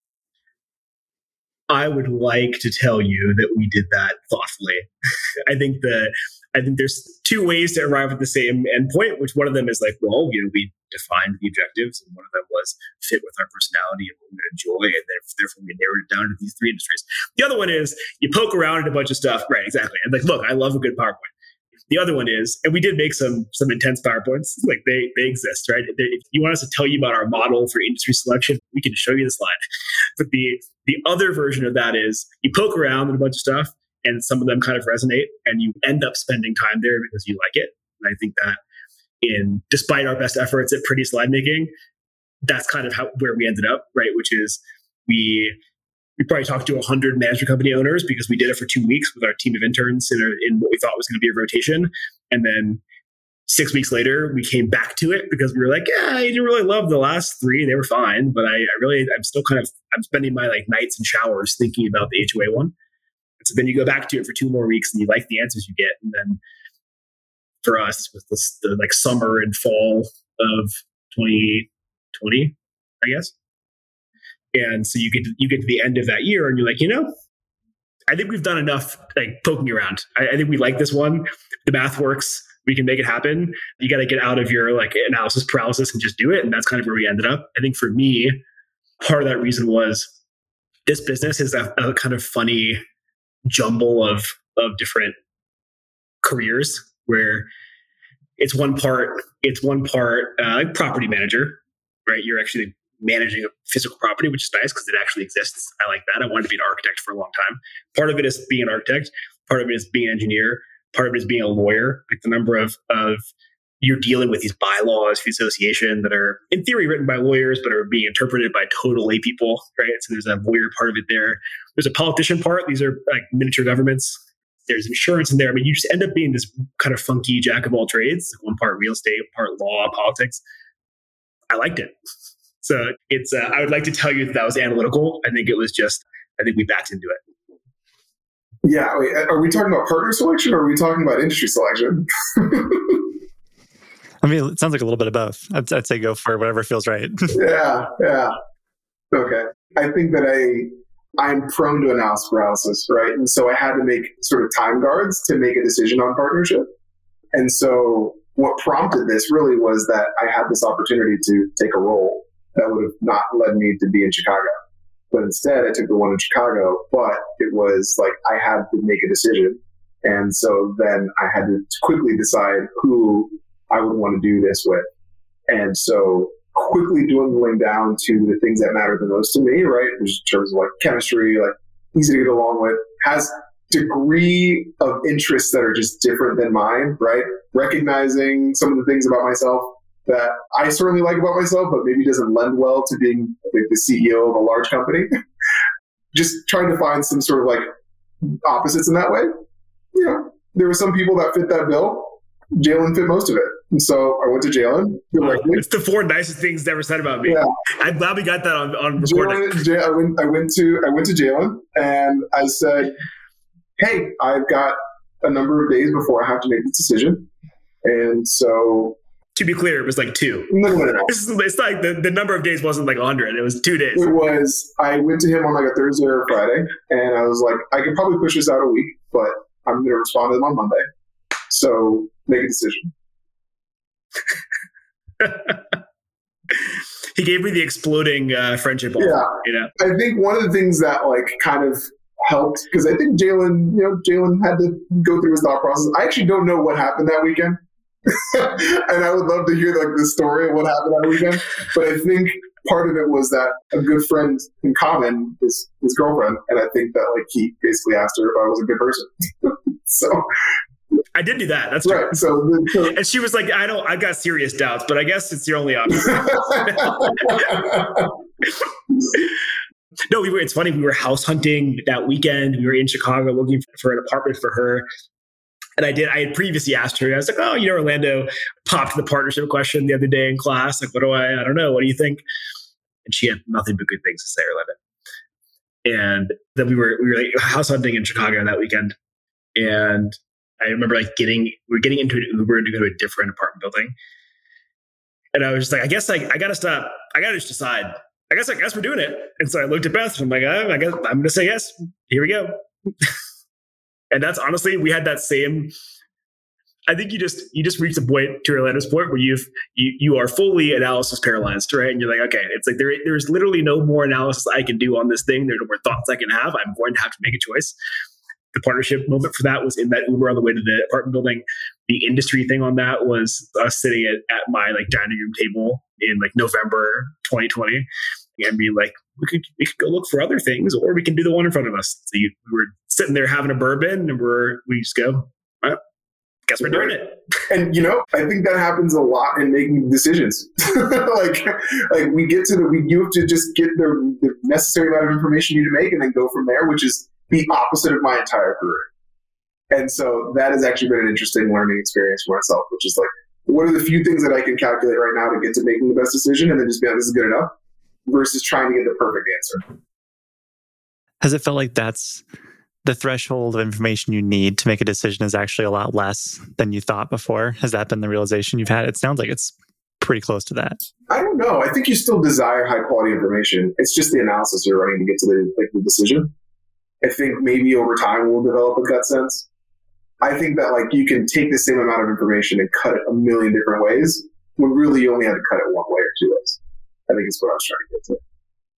I would like to tell you that we did that thoughtfully. I think the I think there's two ways to arrive at the same endpoint, which one of them is like, well, you know, we defined the objectives, and one of them was fit with our personality and what we enjoy, and therefore we narrowed it down to these three industries. The other one is you poke around at a bunch of stuff, right? Exactly, and like, look, I love a good PowerPoint. The other one is, and we did make some some intense PowerPoints, like they they exist, right? If you want us to tell you about our model for industry selection, we can show you the slide. But the the other version of that is you poke around at a bunch of stuff, and some of them kind of resonate, and you end up spending time there because you like it. And I think that in despite our best efforts at pretty slide making, that's kind of how where we ended up, right? Which is we we probably talked to a hundred management company owners because we did it for two weeks with our team of interns in, a, in what we thought was going to be a rotation, and then six weeks later we came back to it because we were like, yeah, I didn't really love the last three; they were fine, but I, I really I'm still kind of I'm spending my like nights and showers thinking about the H O A one. And so then you go back to it for two more weeks and you like the answers you get, and then for us with this, the like summer and fall of twenty twenty, I guess. And so you get to, you get to the end of that year and you're like, you know, I think we've done enough like poking around. I, I think we like this one. The math works. We can make it happen. You got to get out of your like analysis paralysis and just do it. And that's kind of where we ended up. I think for me, part of that reason was this business is a, a kind of funny jumble of of different careers where it's one part, it's one part uh, like property manager, right? You're actually managing a physical property, which is nice because it actually exists. I like that. I wanted to be an architect for a long time. Part of it is being an architect. Part of it is being an engineer. Part of it is being a lawyer. Like the number of, of you're dealing with these bylaws for the association that are in theory written by lawyers, but are being interpreted by total lay people, right? So there's a lawyer part of it there. There's a politician part. These are like miniature governments. There's insurance in there. I mean, you just end up being this kind of funky jack of all trades, one part real estate, part law, politics. I liked it. So it's, uh, I would like to tell you that that was analytical. I think it was just, I think we backed into it. Yeah. Wait, are we talking about partner selection or are we talking about industry selection? I mean, it sounds like a little bit of both. I'd, I'd say go for whatever feels right. yeah. Yeah. Okay. I think that I, I'm prone to analysis paralysis, right? And so I had to make sort of time guards to make a decision on partnership. And so what prompted this really was that I had this opportunity to take a role that would have not led me to be in Chicago. But instead, I took the one in Chicago, but it was like I had to make a decision. And so then I had to quickly decide who I would want to do this with. And so quickly dwindling down to the things that matter the most to me, right? In terms of like chemistry, like easy to get along with, has degree of interests that are just different than mine, right? Recognizing some of the things about myself that I certainly like about myself, but maybe doesn't lend well to being like the C E O of a large company. Just trying to find some sort of like opposites in that way. You know, there were some people that fit that bill. Jalen fit most of it. And so I went to Jalen. Oh, it's the four nicest things ever said about me. Yeah. I'm glad we got that on, on recording. Jalen, J- I, went, I went to I went to Jalen and I said, hey, I've got a number of days before I have to make this decision. And so to be clear, it was like two. No, no, no. It's, it's like the, the number of days wasn't like one hundred. It was two days. It was, I went to him on like a Thursday or a Friday, and I was like, I could probably push this out a week, but I'm going to respond to them on Monday. So make a decision. He gave me the exploding uh, friendship offer. Yeah. You know? I think one of the things that like kind of helped, because I think Jalen, you know, Jalen had to go through his thought process. I actually don't know what happened that weekend. And I would love to hear like the story of what happened that weekend. But I think part of it was that a good friend in common is his girlfriend. And I think that like he basically asked her if I was a good person. So I did do that. That's right. true. So, so and she was like, I don't, I got serious doubts, but I guess it's your only option. No, we were, it's funny. We were house hunting that weekend. We were in Chicago looking for an apartment for her. And I did, I had previously asked her, I was like, oh, you know, Orlando popped the partnership question the other day in class. Like, what do I, I don't know. What do you think? And she had nothing but good things to say, Orlando. And then we were, we were like house hunting in Chicago that weekend. And I remember like getting, we were getting into an Uber to go to a different apartment building. And I was just like, I guess like, I got to stop. I got to just decide. I guess, I guess we're doing it. And so I looked at Beth and I'm like, oh, I guess I'm going to say yes. Here we go. And that's honestly, we had that same, I think you just, you just reached a point to Orlando's point where you've, you, you are fully analysis paralyzed, right? And you're like, okay, it's like, there, there's literally no more analysis I can do on this thing. There are no more thoughts I can have. I'm going to have to make a choice. The partnership moment for that was in that Uber on the way to the apartment building. The industry thing on that was us sitting at, at my like dining room table in like November twenty twenty. and be like, we could we could go look for other things, or we can do the one in front of us. So you, we were sitting there having a bourbon, and we're we just go, well, guess we're doing it. And you know, I think that happens a lot in making decisions. like, like we get to the we you have to just get the, the necessary amount of information you need to make, and then go from there, which is the opposite of my entire career. And so that has actually been an interesting learning experience for myself, which is like, what are the few things that I can calculate right now to get to making the best decision, and then just be like, this is good enough, versus trying to get the perfect answer. Has it felt like that's the threshold of information you need to make a decision is actually a lot less than you thought before? Has that been the realization you've had? It sounds like it's pretty close to that. I don't know. I think you still desire high quality information. It's just the analysis you're running to get to the, like, the decision. I think maybe over time we'll develop a gut sense. I think that like you can take the same amount of information and cut it a million different ways, when really you only have to cut it one way or two ways. I think is what I was trying to get to.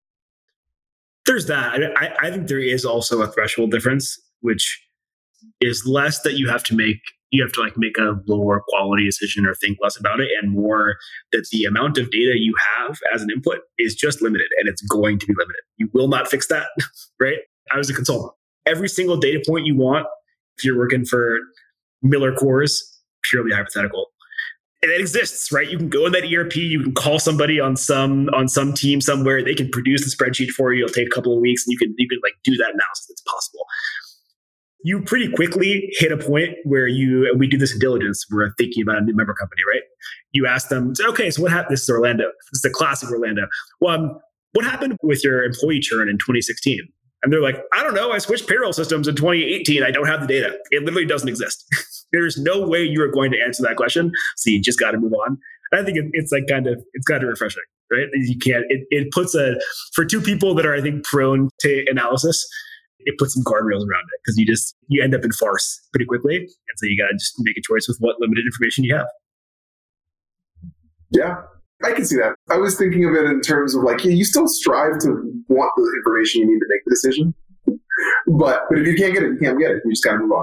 There's that. I, mean, I, I think there is also a threshold difference, which is less that you have to make, you have to like make a lower quality decision or think less about it, and more that the amount of data you have as an input is just limited, and it's going to be limited. You will not fix that, right? I was a consultant. Every single data point you want, if you're working for Miller Coors, purely hypothetical. And it exists, right? You can go in that E R P, you can call somebody on some on some team somewhere, they can produce the spreadsheet for you. It'll take a couple of weeks, and you can you can like do that analysis. It's possible. You pretty quickly hit a point where you, we do this in diligence, we're thinking about a new member company, right? You ask them, okay, so what happened? This is Orlando. This is the classic Orlando. Well, um, what happened with your employee churn in twenty sixteen? And they're like, I don't know. I switched payroll systems in twenty eighteen. I don't have the data. It literally doesn't exist. There's no way you are going to answer that question. So you just got to move on. And I think it, it's like kind of, it's kind of refreshing, right? You can't, it, it puts a, for two people that are, I think, prone to analysis, it puts some guardrails around it, because you just, you end up in farce pretty quickly. And so you got to just make a choice with what limited information you have. Yeah. I can see that. I was thinking of it in terms of like, yeah, you still strive to want the information you need to make the decision. But but if you can't get it, you can't get it. You just got to move on.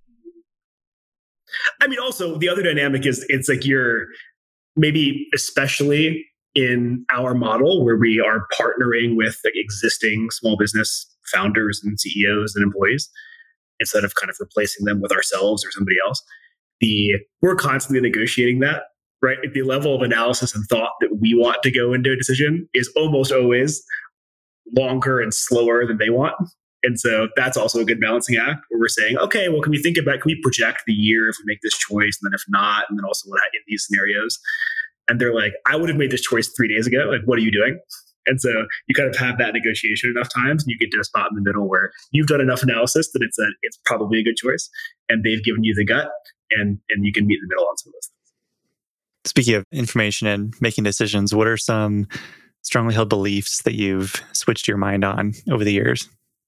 I mean, also, the other dynamic is it's like you're maybe, especially in our model where we are partnering with like existing small business founders and C E Os and employees, instead of kind of replacing them with ourselves or somebody else, the we're constantly negotiating that. Right? The level of analysis and thought that we want to go into a decision is almost always longer and slower than they want. And so that's also a good balancing act where we're saying, okay, well, can we think about, can we project the year if we make this choice? And then if not, and then also what in these scenarios? And they're like, I would have made this choice three days ago. Like, what are you doing? And so you kind of have that negotiation enough times, and you get to a spot in the middle where you've done enough analysis that it's a, it's probably a good choice. And they've given you the gut, and, and you can meet in the middle on some of those things. Speaking of information and making decisions, what are some strongly held beliefs that you've switched your mind on over the years?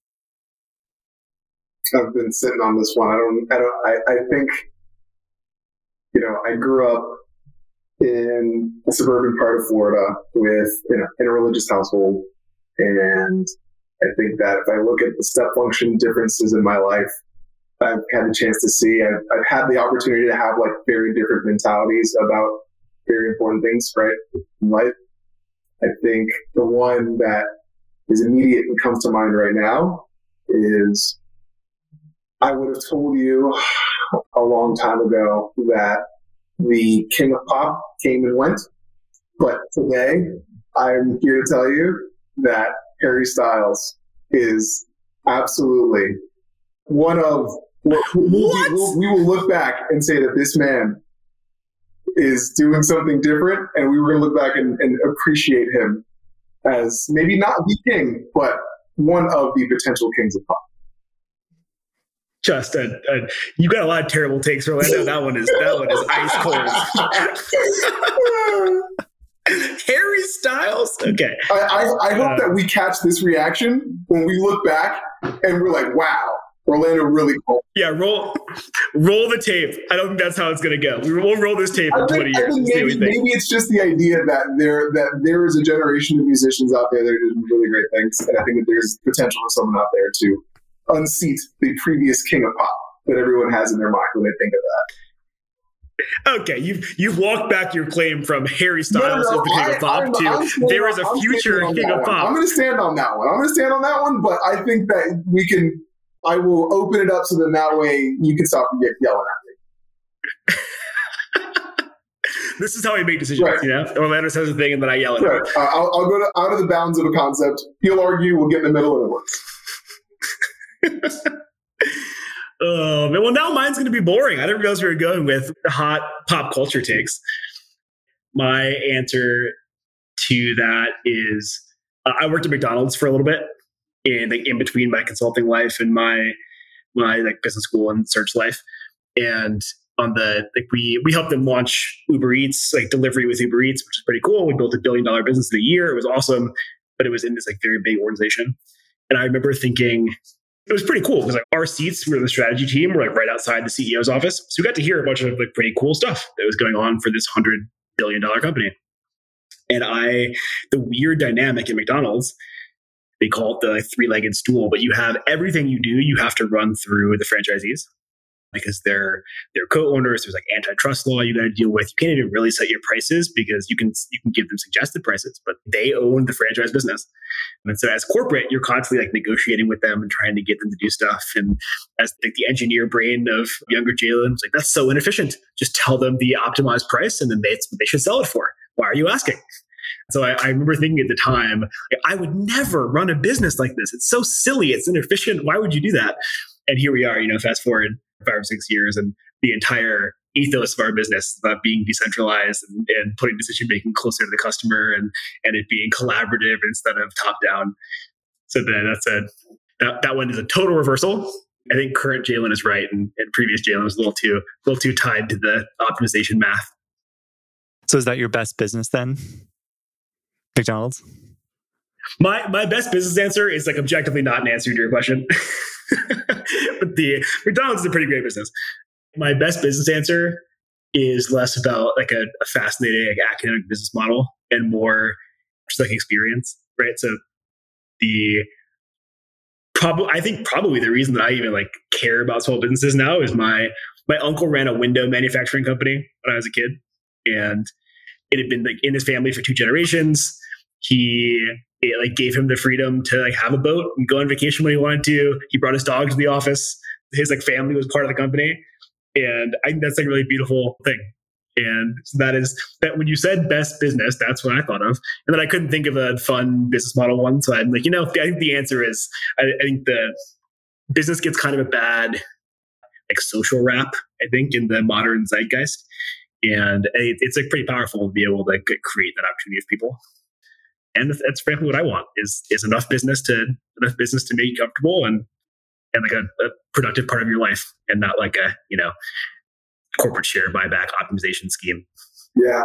I've been sitting on this one. I don't, I don't, I, I think, you know, I grew up in a suburban part of Florida with, you know, in a religious household. And I think that if I look at the step function differences in my life, I've had a chance to see, I've, I've had the opportunity to have like very different mentalities about very important things, right, in life. I think the one that is immediate and comes to mind right now is I would have told you a long time ago that the king of pop came and went. But today, I'm here to tell you that Harry Styles is absolutely one of, we'll, we'll, we will look back and say that this man is doing something different, and we were going to look back and, and appreciate him as maybe not the king, but one of the potential kings of pop. Just a, a you got a lot of terrible takes, Orlando. That one is that one is ice cold. Harry Styles. Okay. I, I, I hope uh, that we catch this reaction when we look back and we're like, "Wow, Orlando really cool." Yeah, roll roll the tape. I don't think that's how it's going to go. We will roll this tape in twenty years. I think maybe, maybe it's just the idea that there that there is a generation of musicians out there that are doing really great things, and I think that there's potential for someone out there to unseat the previous king of pop that everyone has in their mind when they think of that. Okay, you've you've walked back your claim from Harry Styles no, no, as the king I, of pop I'm, to I'm there is a I'm future king of one. pop. I'm going to stand on that one. I'm going to stand on that one, but I think that we can, I will open it up so then that way you can stop and get yelling at me. This is how I make decisions, right. you know? Orlando says a thing and then I yell at right. him. Uh, I'll, I'll go to, out of the bounds of a concept. He'll argue, we'll get in the middle, and it works. Oh, man. Well, now mine's going to be boring. I didn't realize we were going with hot pop culture takes. My answer to that is uh, I worked at McDonald's for a little bit in like in between my consulting life and my my like business school and search life. And on the like we we helped them launch Uber Eats, like delivery with Uber Eats, which is pretty cool. We built a billion dollar business in a year. It was awesome, but it was in this like very big organization. And I remember thinking it was pretty cool because like our seats were the strategy team were like right outside the C E O's office. So we got to hear a bunch of like pretty cool stuff that was going on for this hundred billion dollar company. And I, the weird dynamic in McDonald's, they call it the like, three-legged stool, but you have everything you do, you have to run through the franchisees because they're they're co-owners. There's like antitrust law you got to deal with. You can't even really set your prices because you can you can give them suggested prices, but they own the franchise business. And so as corporate, you're constantly like negotiating with them and trying to get them to do stuff. And as like the engineer brain of younger Jalen, it's like, that's so inefficient. Just tell them the optimized price and then they, they should sell it for. Why are you asking? So I, I remember thinking at the time, I would never run a business like this. It's so silly. It's inefficient. Why would you do that? And here we are, you know, fast forward five or six years and the entire ethos of our business is about being decentralized and, and putting decision-making closer to the customer and, and it being collaborative instead of top-down. So then that's a, that, that one is a total reversal. I think current Jalen is right and, and previous Jalen was a little too, a little too tied to the optimization math. So is that your best business then? McDonald's? My my best business answer is like objectively not an answer to your question. But the McDonald's is a pretty great business. My best business answer is less about like a, a fascinating like academic business model and more just like experience, right? So the probably I think probably the reason that I even like care about small businesses now is my my uncle ran a window manufacturing company when I was a kid, and it had been like in his family for two generations. He it like gave him the freedom to like have a boat and go on vacation when he wanted to. He brought his dog to the office. His like family was part of the company. And I think that's like a really beautiful thing. And so that is that when you said best business, that's what I thought of. And then I couldn't think of a fun business model one. So I'm like, you know, I think the answer is I, I think the business gets kind of a bad like social rap, I think, in the modern zeitgeist. And it, it's like pretty powerful to be able to create that opportunity for people. And that's frankly what I want is is enough business to enough business to make you comfortable and and like a, a productive part of your life and not like a, you know, corporate share buyback optimization scheme. Yeah.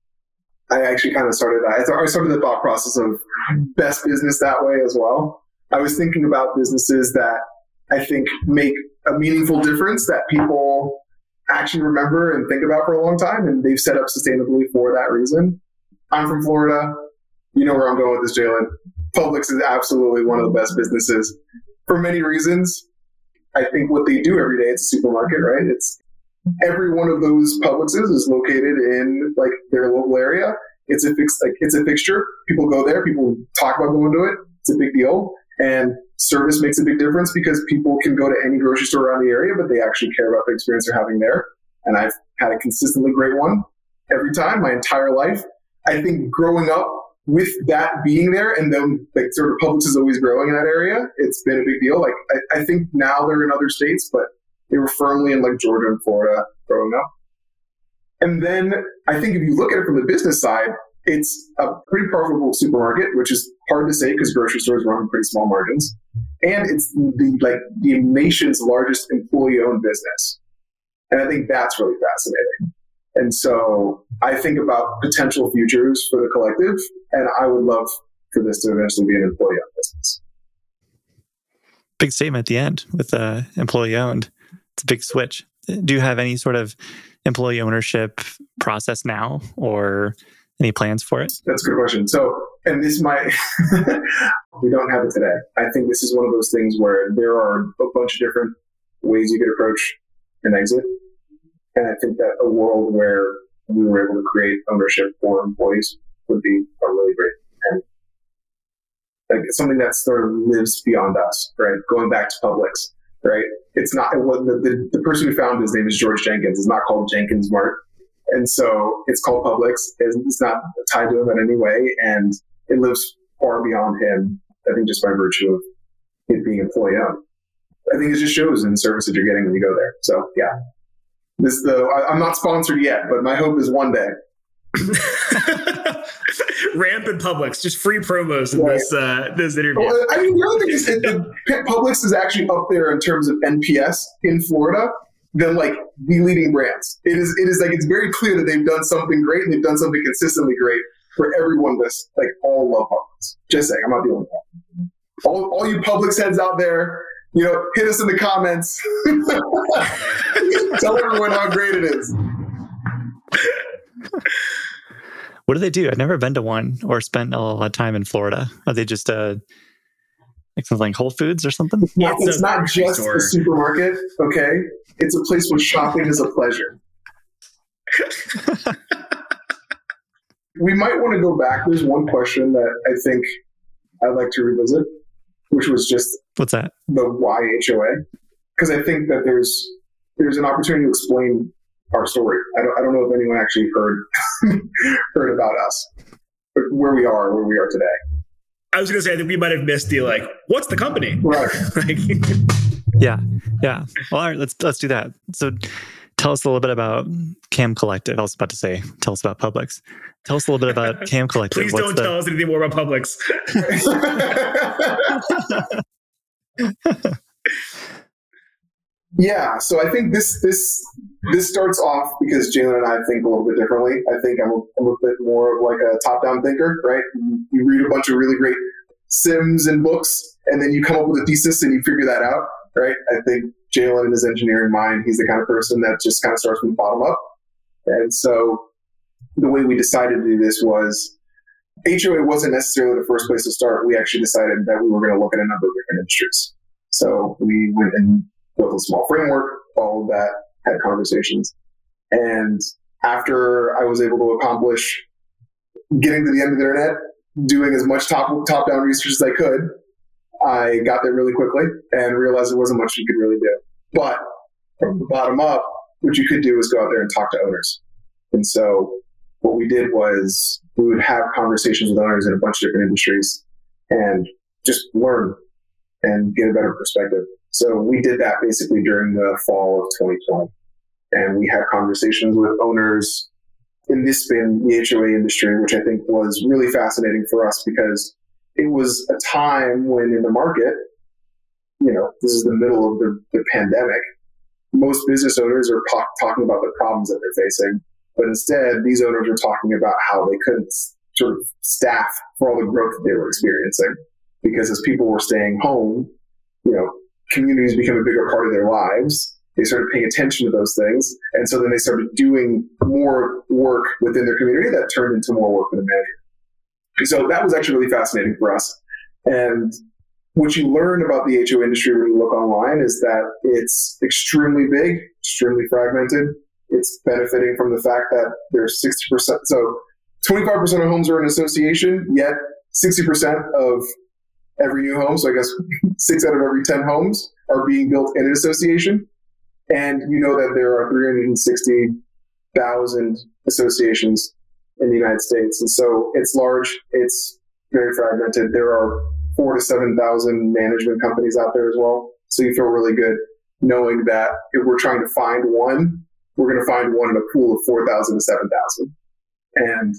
I actually kind of started that. I started the thought process of best business that way as well. I was thinking about businesses that I think make a meaningful difference that people actually remember and think about for a long time, and they've set up sustainably for that reason. I'm from Florida. You know where I'm going with this, Jalen. Publix is absolutely one of the best businesses for many reasons. I think what they do every day, it's a supermarket, right? It's every one of those Publixes is located in like their local area. It's a fixed, like it's a fixture. People go there. People talk about going to it. It's a big deal, and service makes a big difference because people can go to any grocery store around the area, but they actually care about the experience they're having there. And I've had a consistently great one every time, my entire life. I think growing up with that being there, and then like sort of Publix is always growing in that area, it's been a big deal. Like I, I think now they're in other states, but they were firmly in like Georgia and Florida growing up. And then I think if you look at it from the business side, it's a pretty profitable supermarket, which is hard to say because grocery stores run on pretty small margins. And it's the like the nation's largest employee-owned business. And I think that's really fascinating. And so I think about potential futures for the collective, and I would love for this to eventually be an employee-owned business. Big statement at the end with uh, employee-owned. It's a big switch. Do you have any sort of employee ownership process now or any plans for it? That's a good question. So, and this might, we don't have it today. I think this is one of those things where there are a bunch of different ways you could approach an exit. And I think that a world where we were able to create ownership for employees would be a really great and like something that sort of lives beyond us, right? Going back to Publix, right? It's not it was, the, the the person who founded his name is George Jenkins. It's not called Jenkins Mart, and so it's called Publix. It's not tied to him in any way, and it lives far beyond him. I think just by virtue of it being employee owned. I think it just shows in the service that you're getting when you go there. So yeah, this the I, I'm not sponsored yet, but my hope is one day. Ramp and Publix, just free promos in right. this uh, this interview. Well, I mean, the other thing is that Publix is actually up there in terms of N P S in Florida than like the leading brands. It is it is like it's very clear that they've done something great and they've done something consistently great for everyone that's like all love Publix. Just saying, I'm not the only one. All all you Publix heads out there, you know, hit us in the comments. Tell everyone how great it is. What do they do? I've never been to one or spent a lot of time in Florida. Are they just uh, like something like Whole Foods or something? Yeah, it's, it's not just store. a supermarket, okay? It's a place where shopping is a pleasure. We might want to go back. There's one question that I think I'd like to revisit, which was just what's that? The why H O A? Because I think that there's there's an opportunity to explain our story. I don't, I don't know if anyone actually heard heard about us, but where we are, where we are today. I was going to say that we might have missed the like, what's the company? Right. like, yeah, yeah. Well, all right, let's let's do that. So, tell us a little bit about Cam Collective. I was about to say, tell us about Publix. Tell us a little bit about Cam Collective. Please what's don't the... tell us anything more about Publix. Yeah, so I think this this this starts off because Jalen and I think a little bit differently. I think I'm a, I'm a bit more of like a top-down thinker, right? You read a bunch of really great sims and books, and then you come up with a thesis and you figure that out, right? I think Jalen in his engineering mind, he's the kind of person that just kind of starts from the bottom up. And so the way we decided to do this was H O A wasn't necessarily the first place to start. We actually decided that we were going to look at a number of different industries. So we went and built a small framework, followed that, had conversations. And after I was able to accomplish getting to the end of the internet, doing as much top, top-down research as I could, I got there really quickly and realized there wasn't much you could really do. But from the bottom up, what you could do is go out there and talk to owners. And so what we did was we would have conversations with owners in a bunch of different industries and just learn and get a better perspective. So we did that basically during the fall of twenty twenty. And we had conversations with owners in this spin, the H O A industry, which I think was really fascinating for us because it was a time when in the market, you know, this is the middle of the, the pandemic, most business owners are talk, talking about the problems that they're facing. But instead, these owners are talking about how they couldn't sort of staff for all the growth that they were experiencing. Because as people were staying home, you know, communities became a bigger part of their lives. They started paying attention to those things. And so then they started doing more work within their community that turned into more work for the manager. So that was actually really fascinating for us. And what you learn about the H O A industry when you look online is that it's extremely big, extremely fragmented. It's benefiting from the fact that there's sixty percent. So twenty-five percent of homes are in association, yet sixty percent of every new home, so I guess six out of every ten homes are being built in an association. And you know that there are three hundred sixty thousand associations in the United States. And so it's large, it's very fragmented. There are four to seven thousand management companies out there as well. So you feel really good knowing that if we're trying to find one, we're going to find one in a pool of four thousand to seven thousand. And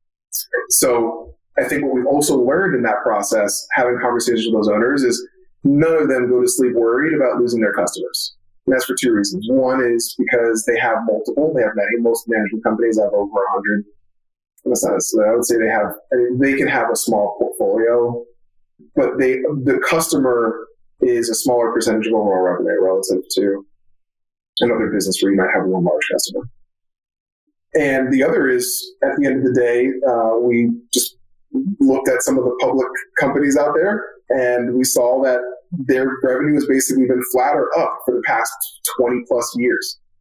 so I think what we've also learned in that process, having conversations with those owners, is none of them go to sleep worried about losing their customers. And that's for two reasons. One is because they have multiple, they have many, most management companies have over one hundred. That's not so I would say they have, I mean, they can have a small portfolio, but they the customer is a smaller percentage of overall revenue relative to another business where you might have one large customer. And the other is, at the end of the day, uh, we just looked at some of the public companies out there, and we saw that their revenue has basically been flat or up for the past twenty plus years.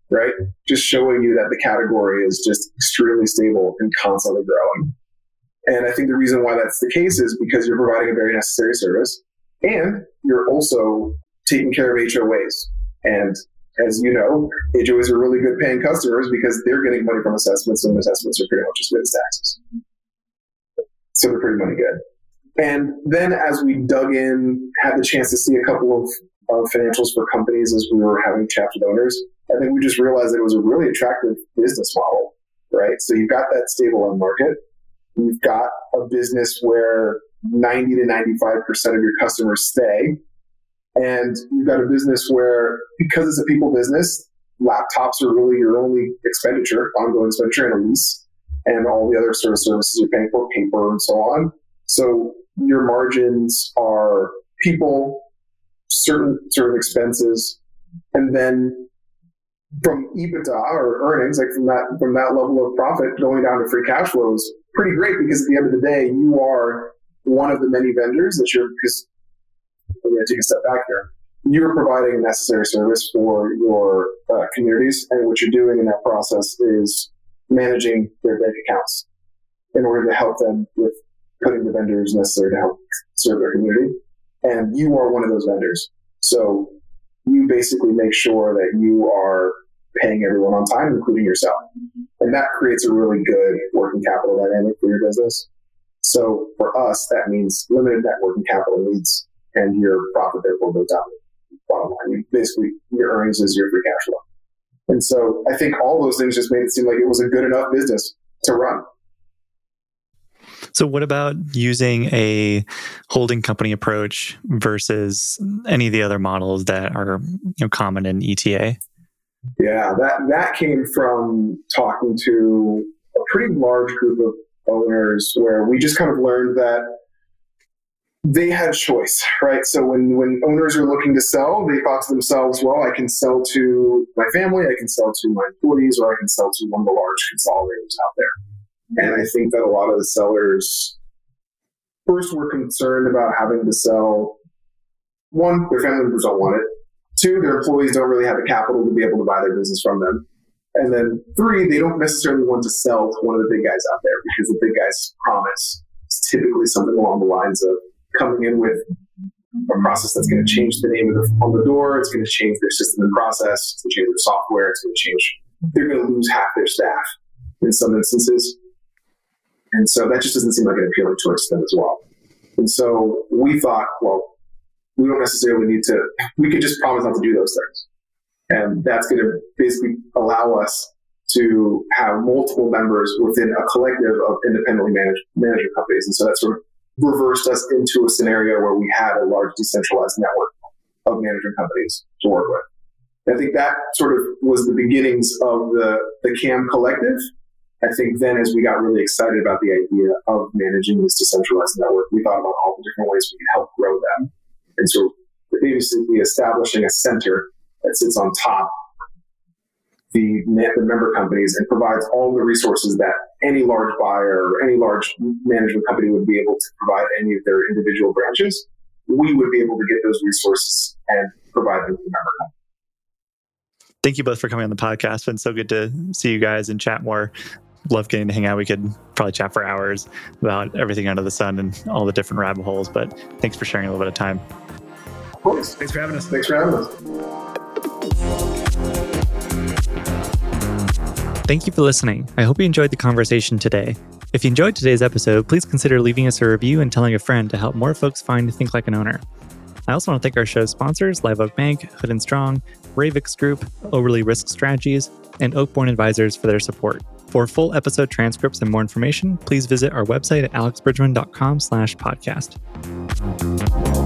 right? Just showing you that the category is just extremely stable and constantly growing. And I think the reason why that's the case is because you're providing a very necessary service, and you're also taking care of H O As. And as you know, H O As are really good paying customers because they're getting money from assessments, and assessments are pretty much as good as taxes. So they're pretty money good. And then as we dug in, had the chance to see a couple of, of financials for companies as we were having chats with owners, I think we just realized that it was a really attractive business model, right? So you've got that stable end market. You've got a business where ninety to ninety-five percent of your customers stay. And you've got a business where, because it's a people business, laptops are really your only expenditure, ongoing expenditure, and a lease, and all the other sort of services you're paying for, paper and so on. So your margins are people, certain sort of expenses, and then from EBITDA or earnings, like from that from that level of profit going down to free cash flow is pretty great, because at the end of the day, you are one of the many vendors that you're, because I'm going to take a step back here, you're providing a necessary service for your uh, communities, and what you're doing in that process is managing their bank accounts in order to help them with putting the vendors necessary to help serve their community. And you are one of those vendors. So you basically make sure that you are paying everyone on time, including yourself. And that creates a really good working capital dynamic for your business. So for us, that means limited net working capital needs, and your profit therefore goes down. Bottom line, you basically, your earnings is your free cash flow. And so I think all those things just made it seem like it was a good enough business to run. So what about using a holding company approach versus any of the other models that are, you know, common in E T A? Yeah, that, that came from talking to a pretty large group of owners where we just kind of learned that they had choice, right? So when, when owners are looking to sell, they thought to themselves, well, I can sell to my family, I can sell to my employees, or I can sell to one of the large consolidators out there. And I think that a lot of the sellers first were concerned about having to sell. One, their family members don't want it. Two, their employees don't really have the capital to be able to buy their business from them. And then three, they don't necessarily want to sell to one of the big guys out there, because the big guys promise is typically something along the lines of coming in with a process that's going to change the name of the, on the door. It's going to change their system and process. It's going to change their software. It's going to change. They're going to lose half their staff in some instances. And so that just doesn't seem like an appealing choice to them as well. And so we thought, well, we don't necessarily need to, we could just promise not to do those things. And that's going to basically allow us to have multiple members within a collective of independently managed management companies. And so that sort of reversed us into a scenario where we had a large decentralized network of management companies to work with. And I think that sort of was the beginnings of the, the C A M collective. I think then as we got really excited about the idea of managing this decentralized network, we thought about all the different ways we could help grow them. And so basically establishing a center that sits on top the, the member companies and provides all the resources that any large buyer or any large management company would be able to provide any of their individual branches. We would be able to get those resources and provide them to the member company. Thank you both for coming on the podcast. It's been so good to see you guys and chat more. Love getting to hang out. We could probably chat for hours about everything under the sun and all the different rabbit holes, but thanks for sharing a little bit of time. Of course. Thanks for having us. Thanks for having us. Thank you for listening. I hope you enjoyed the conversation today. If you enjoyed today's episode, please consider leaving us a review and telling a friend to help more folks find Think Like an Owner. I also want to thank our show's sponsors, Live Oak Bank, Hood and Strong, Ravix Group, Overly Risk Strategies, and Oakborn Advisors for their support. For full episode transcripts and more information, please visit our website at alexbridgman dot com slash podcast.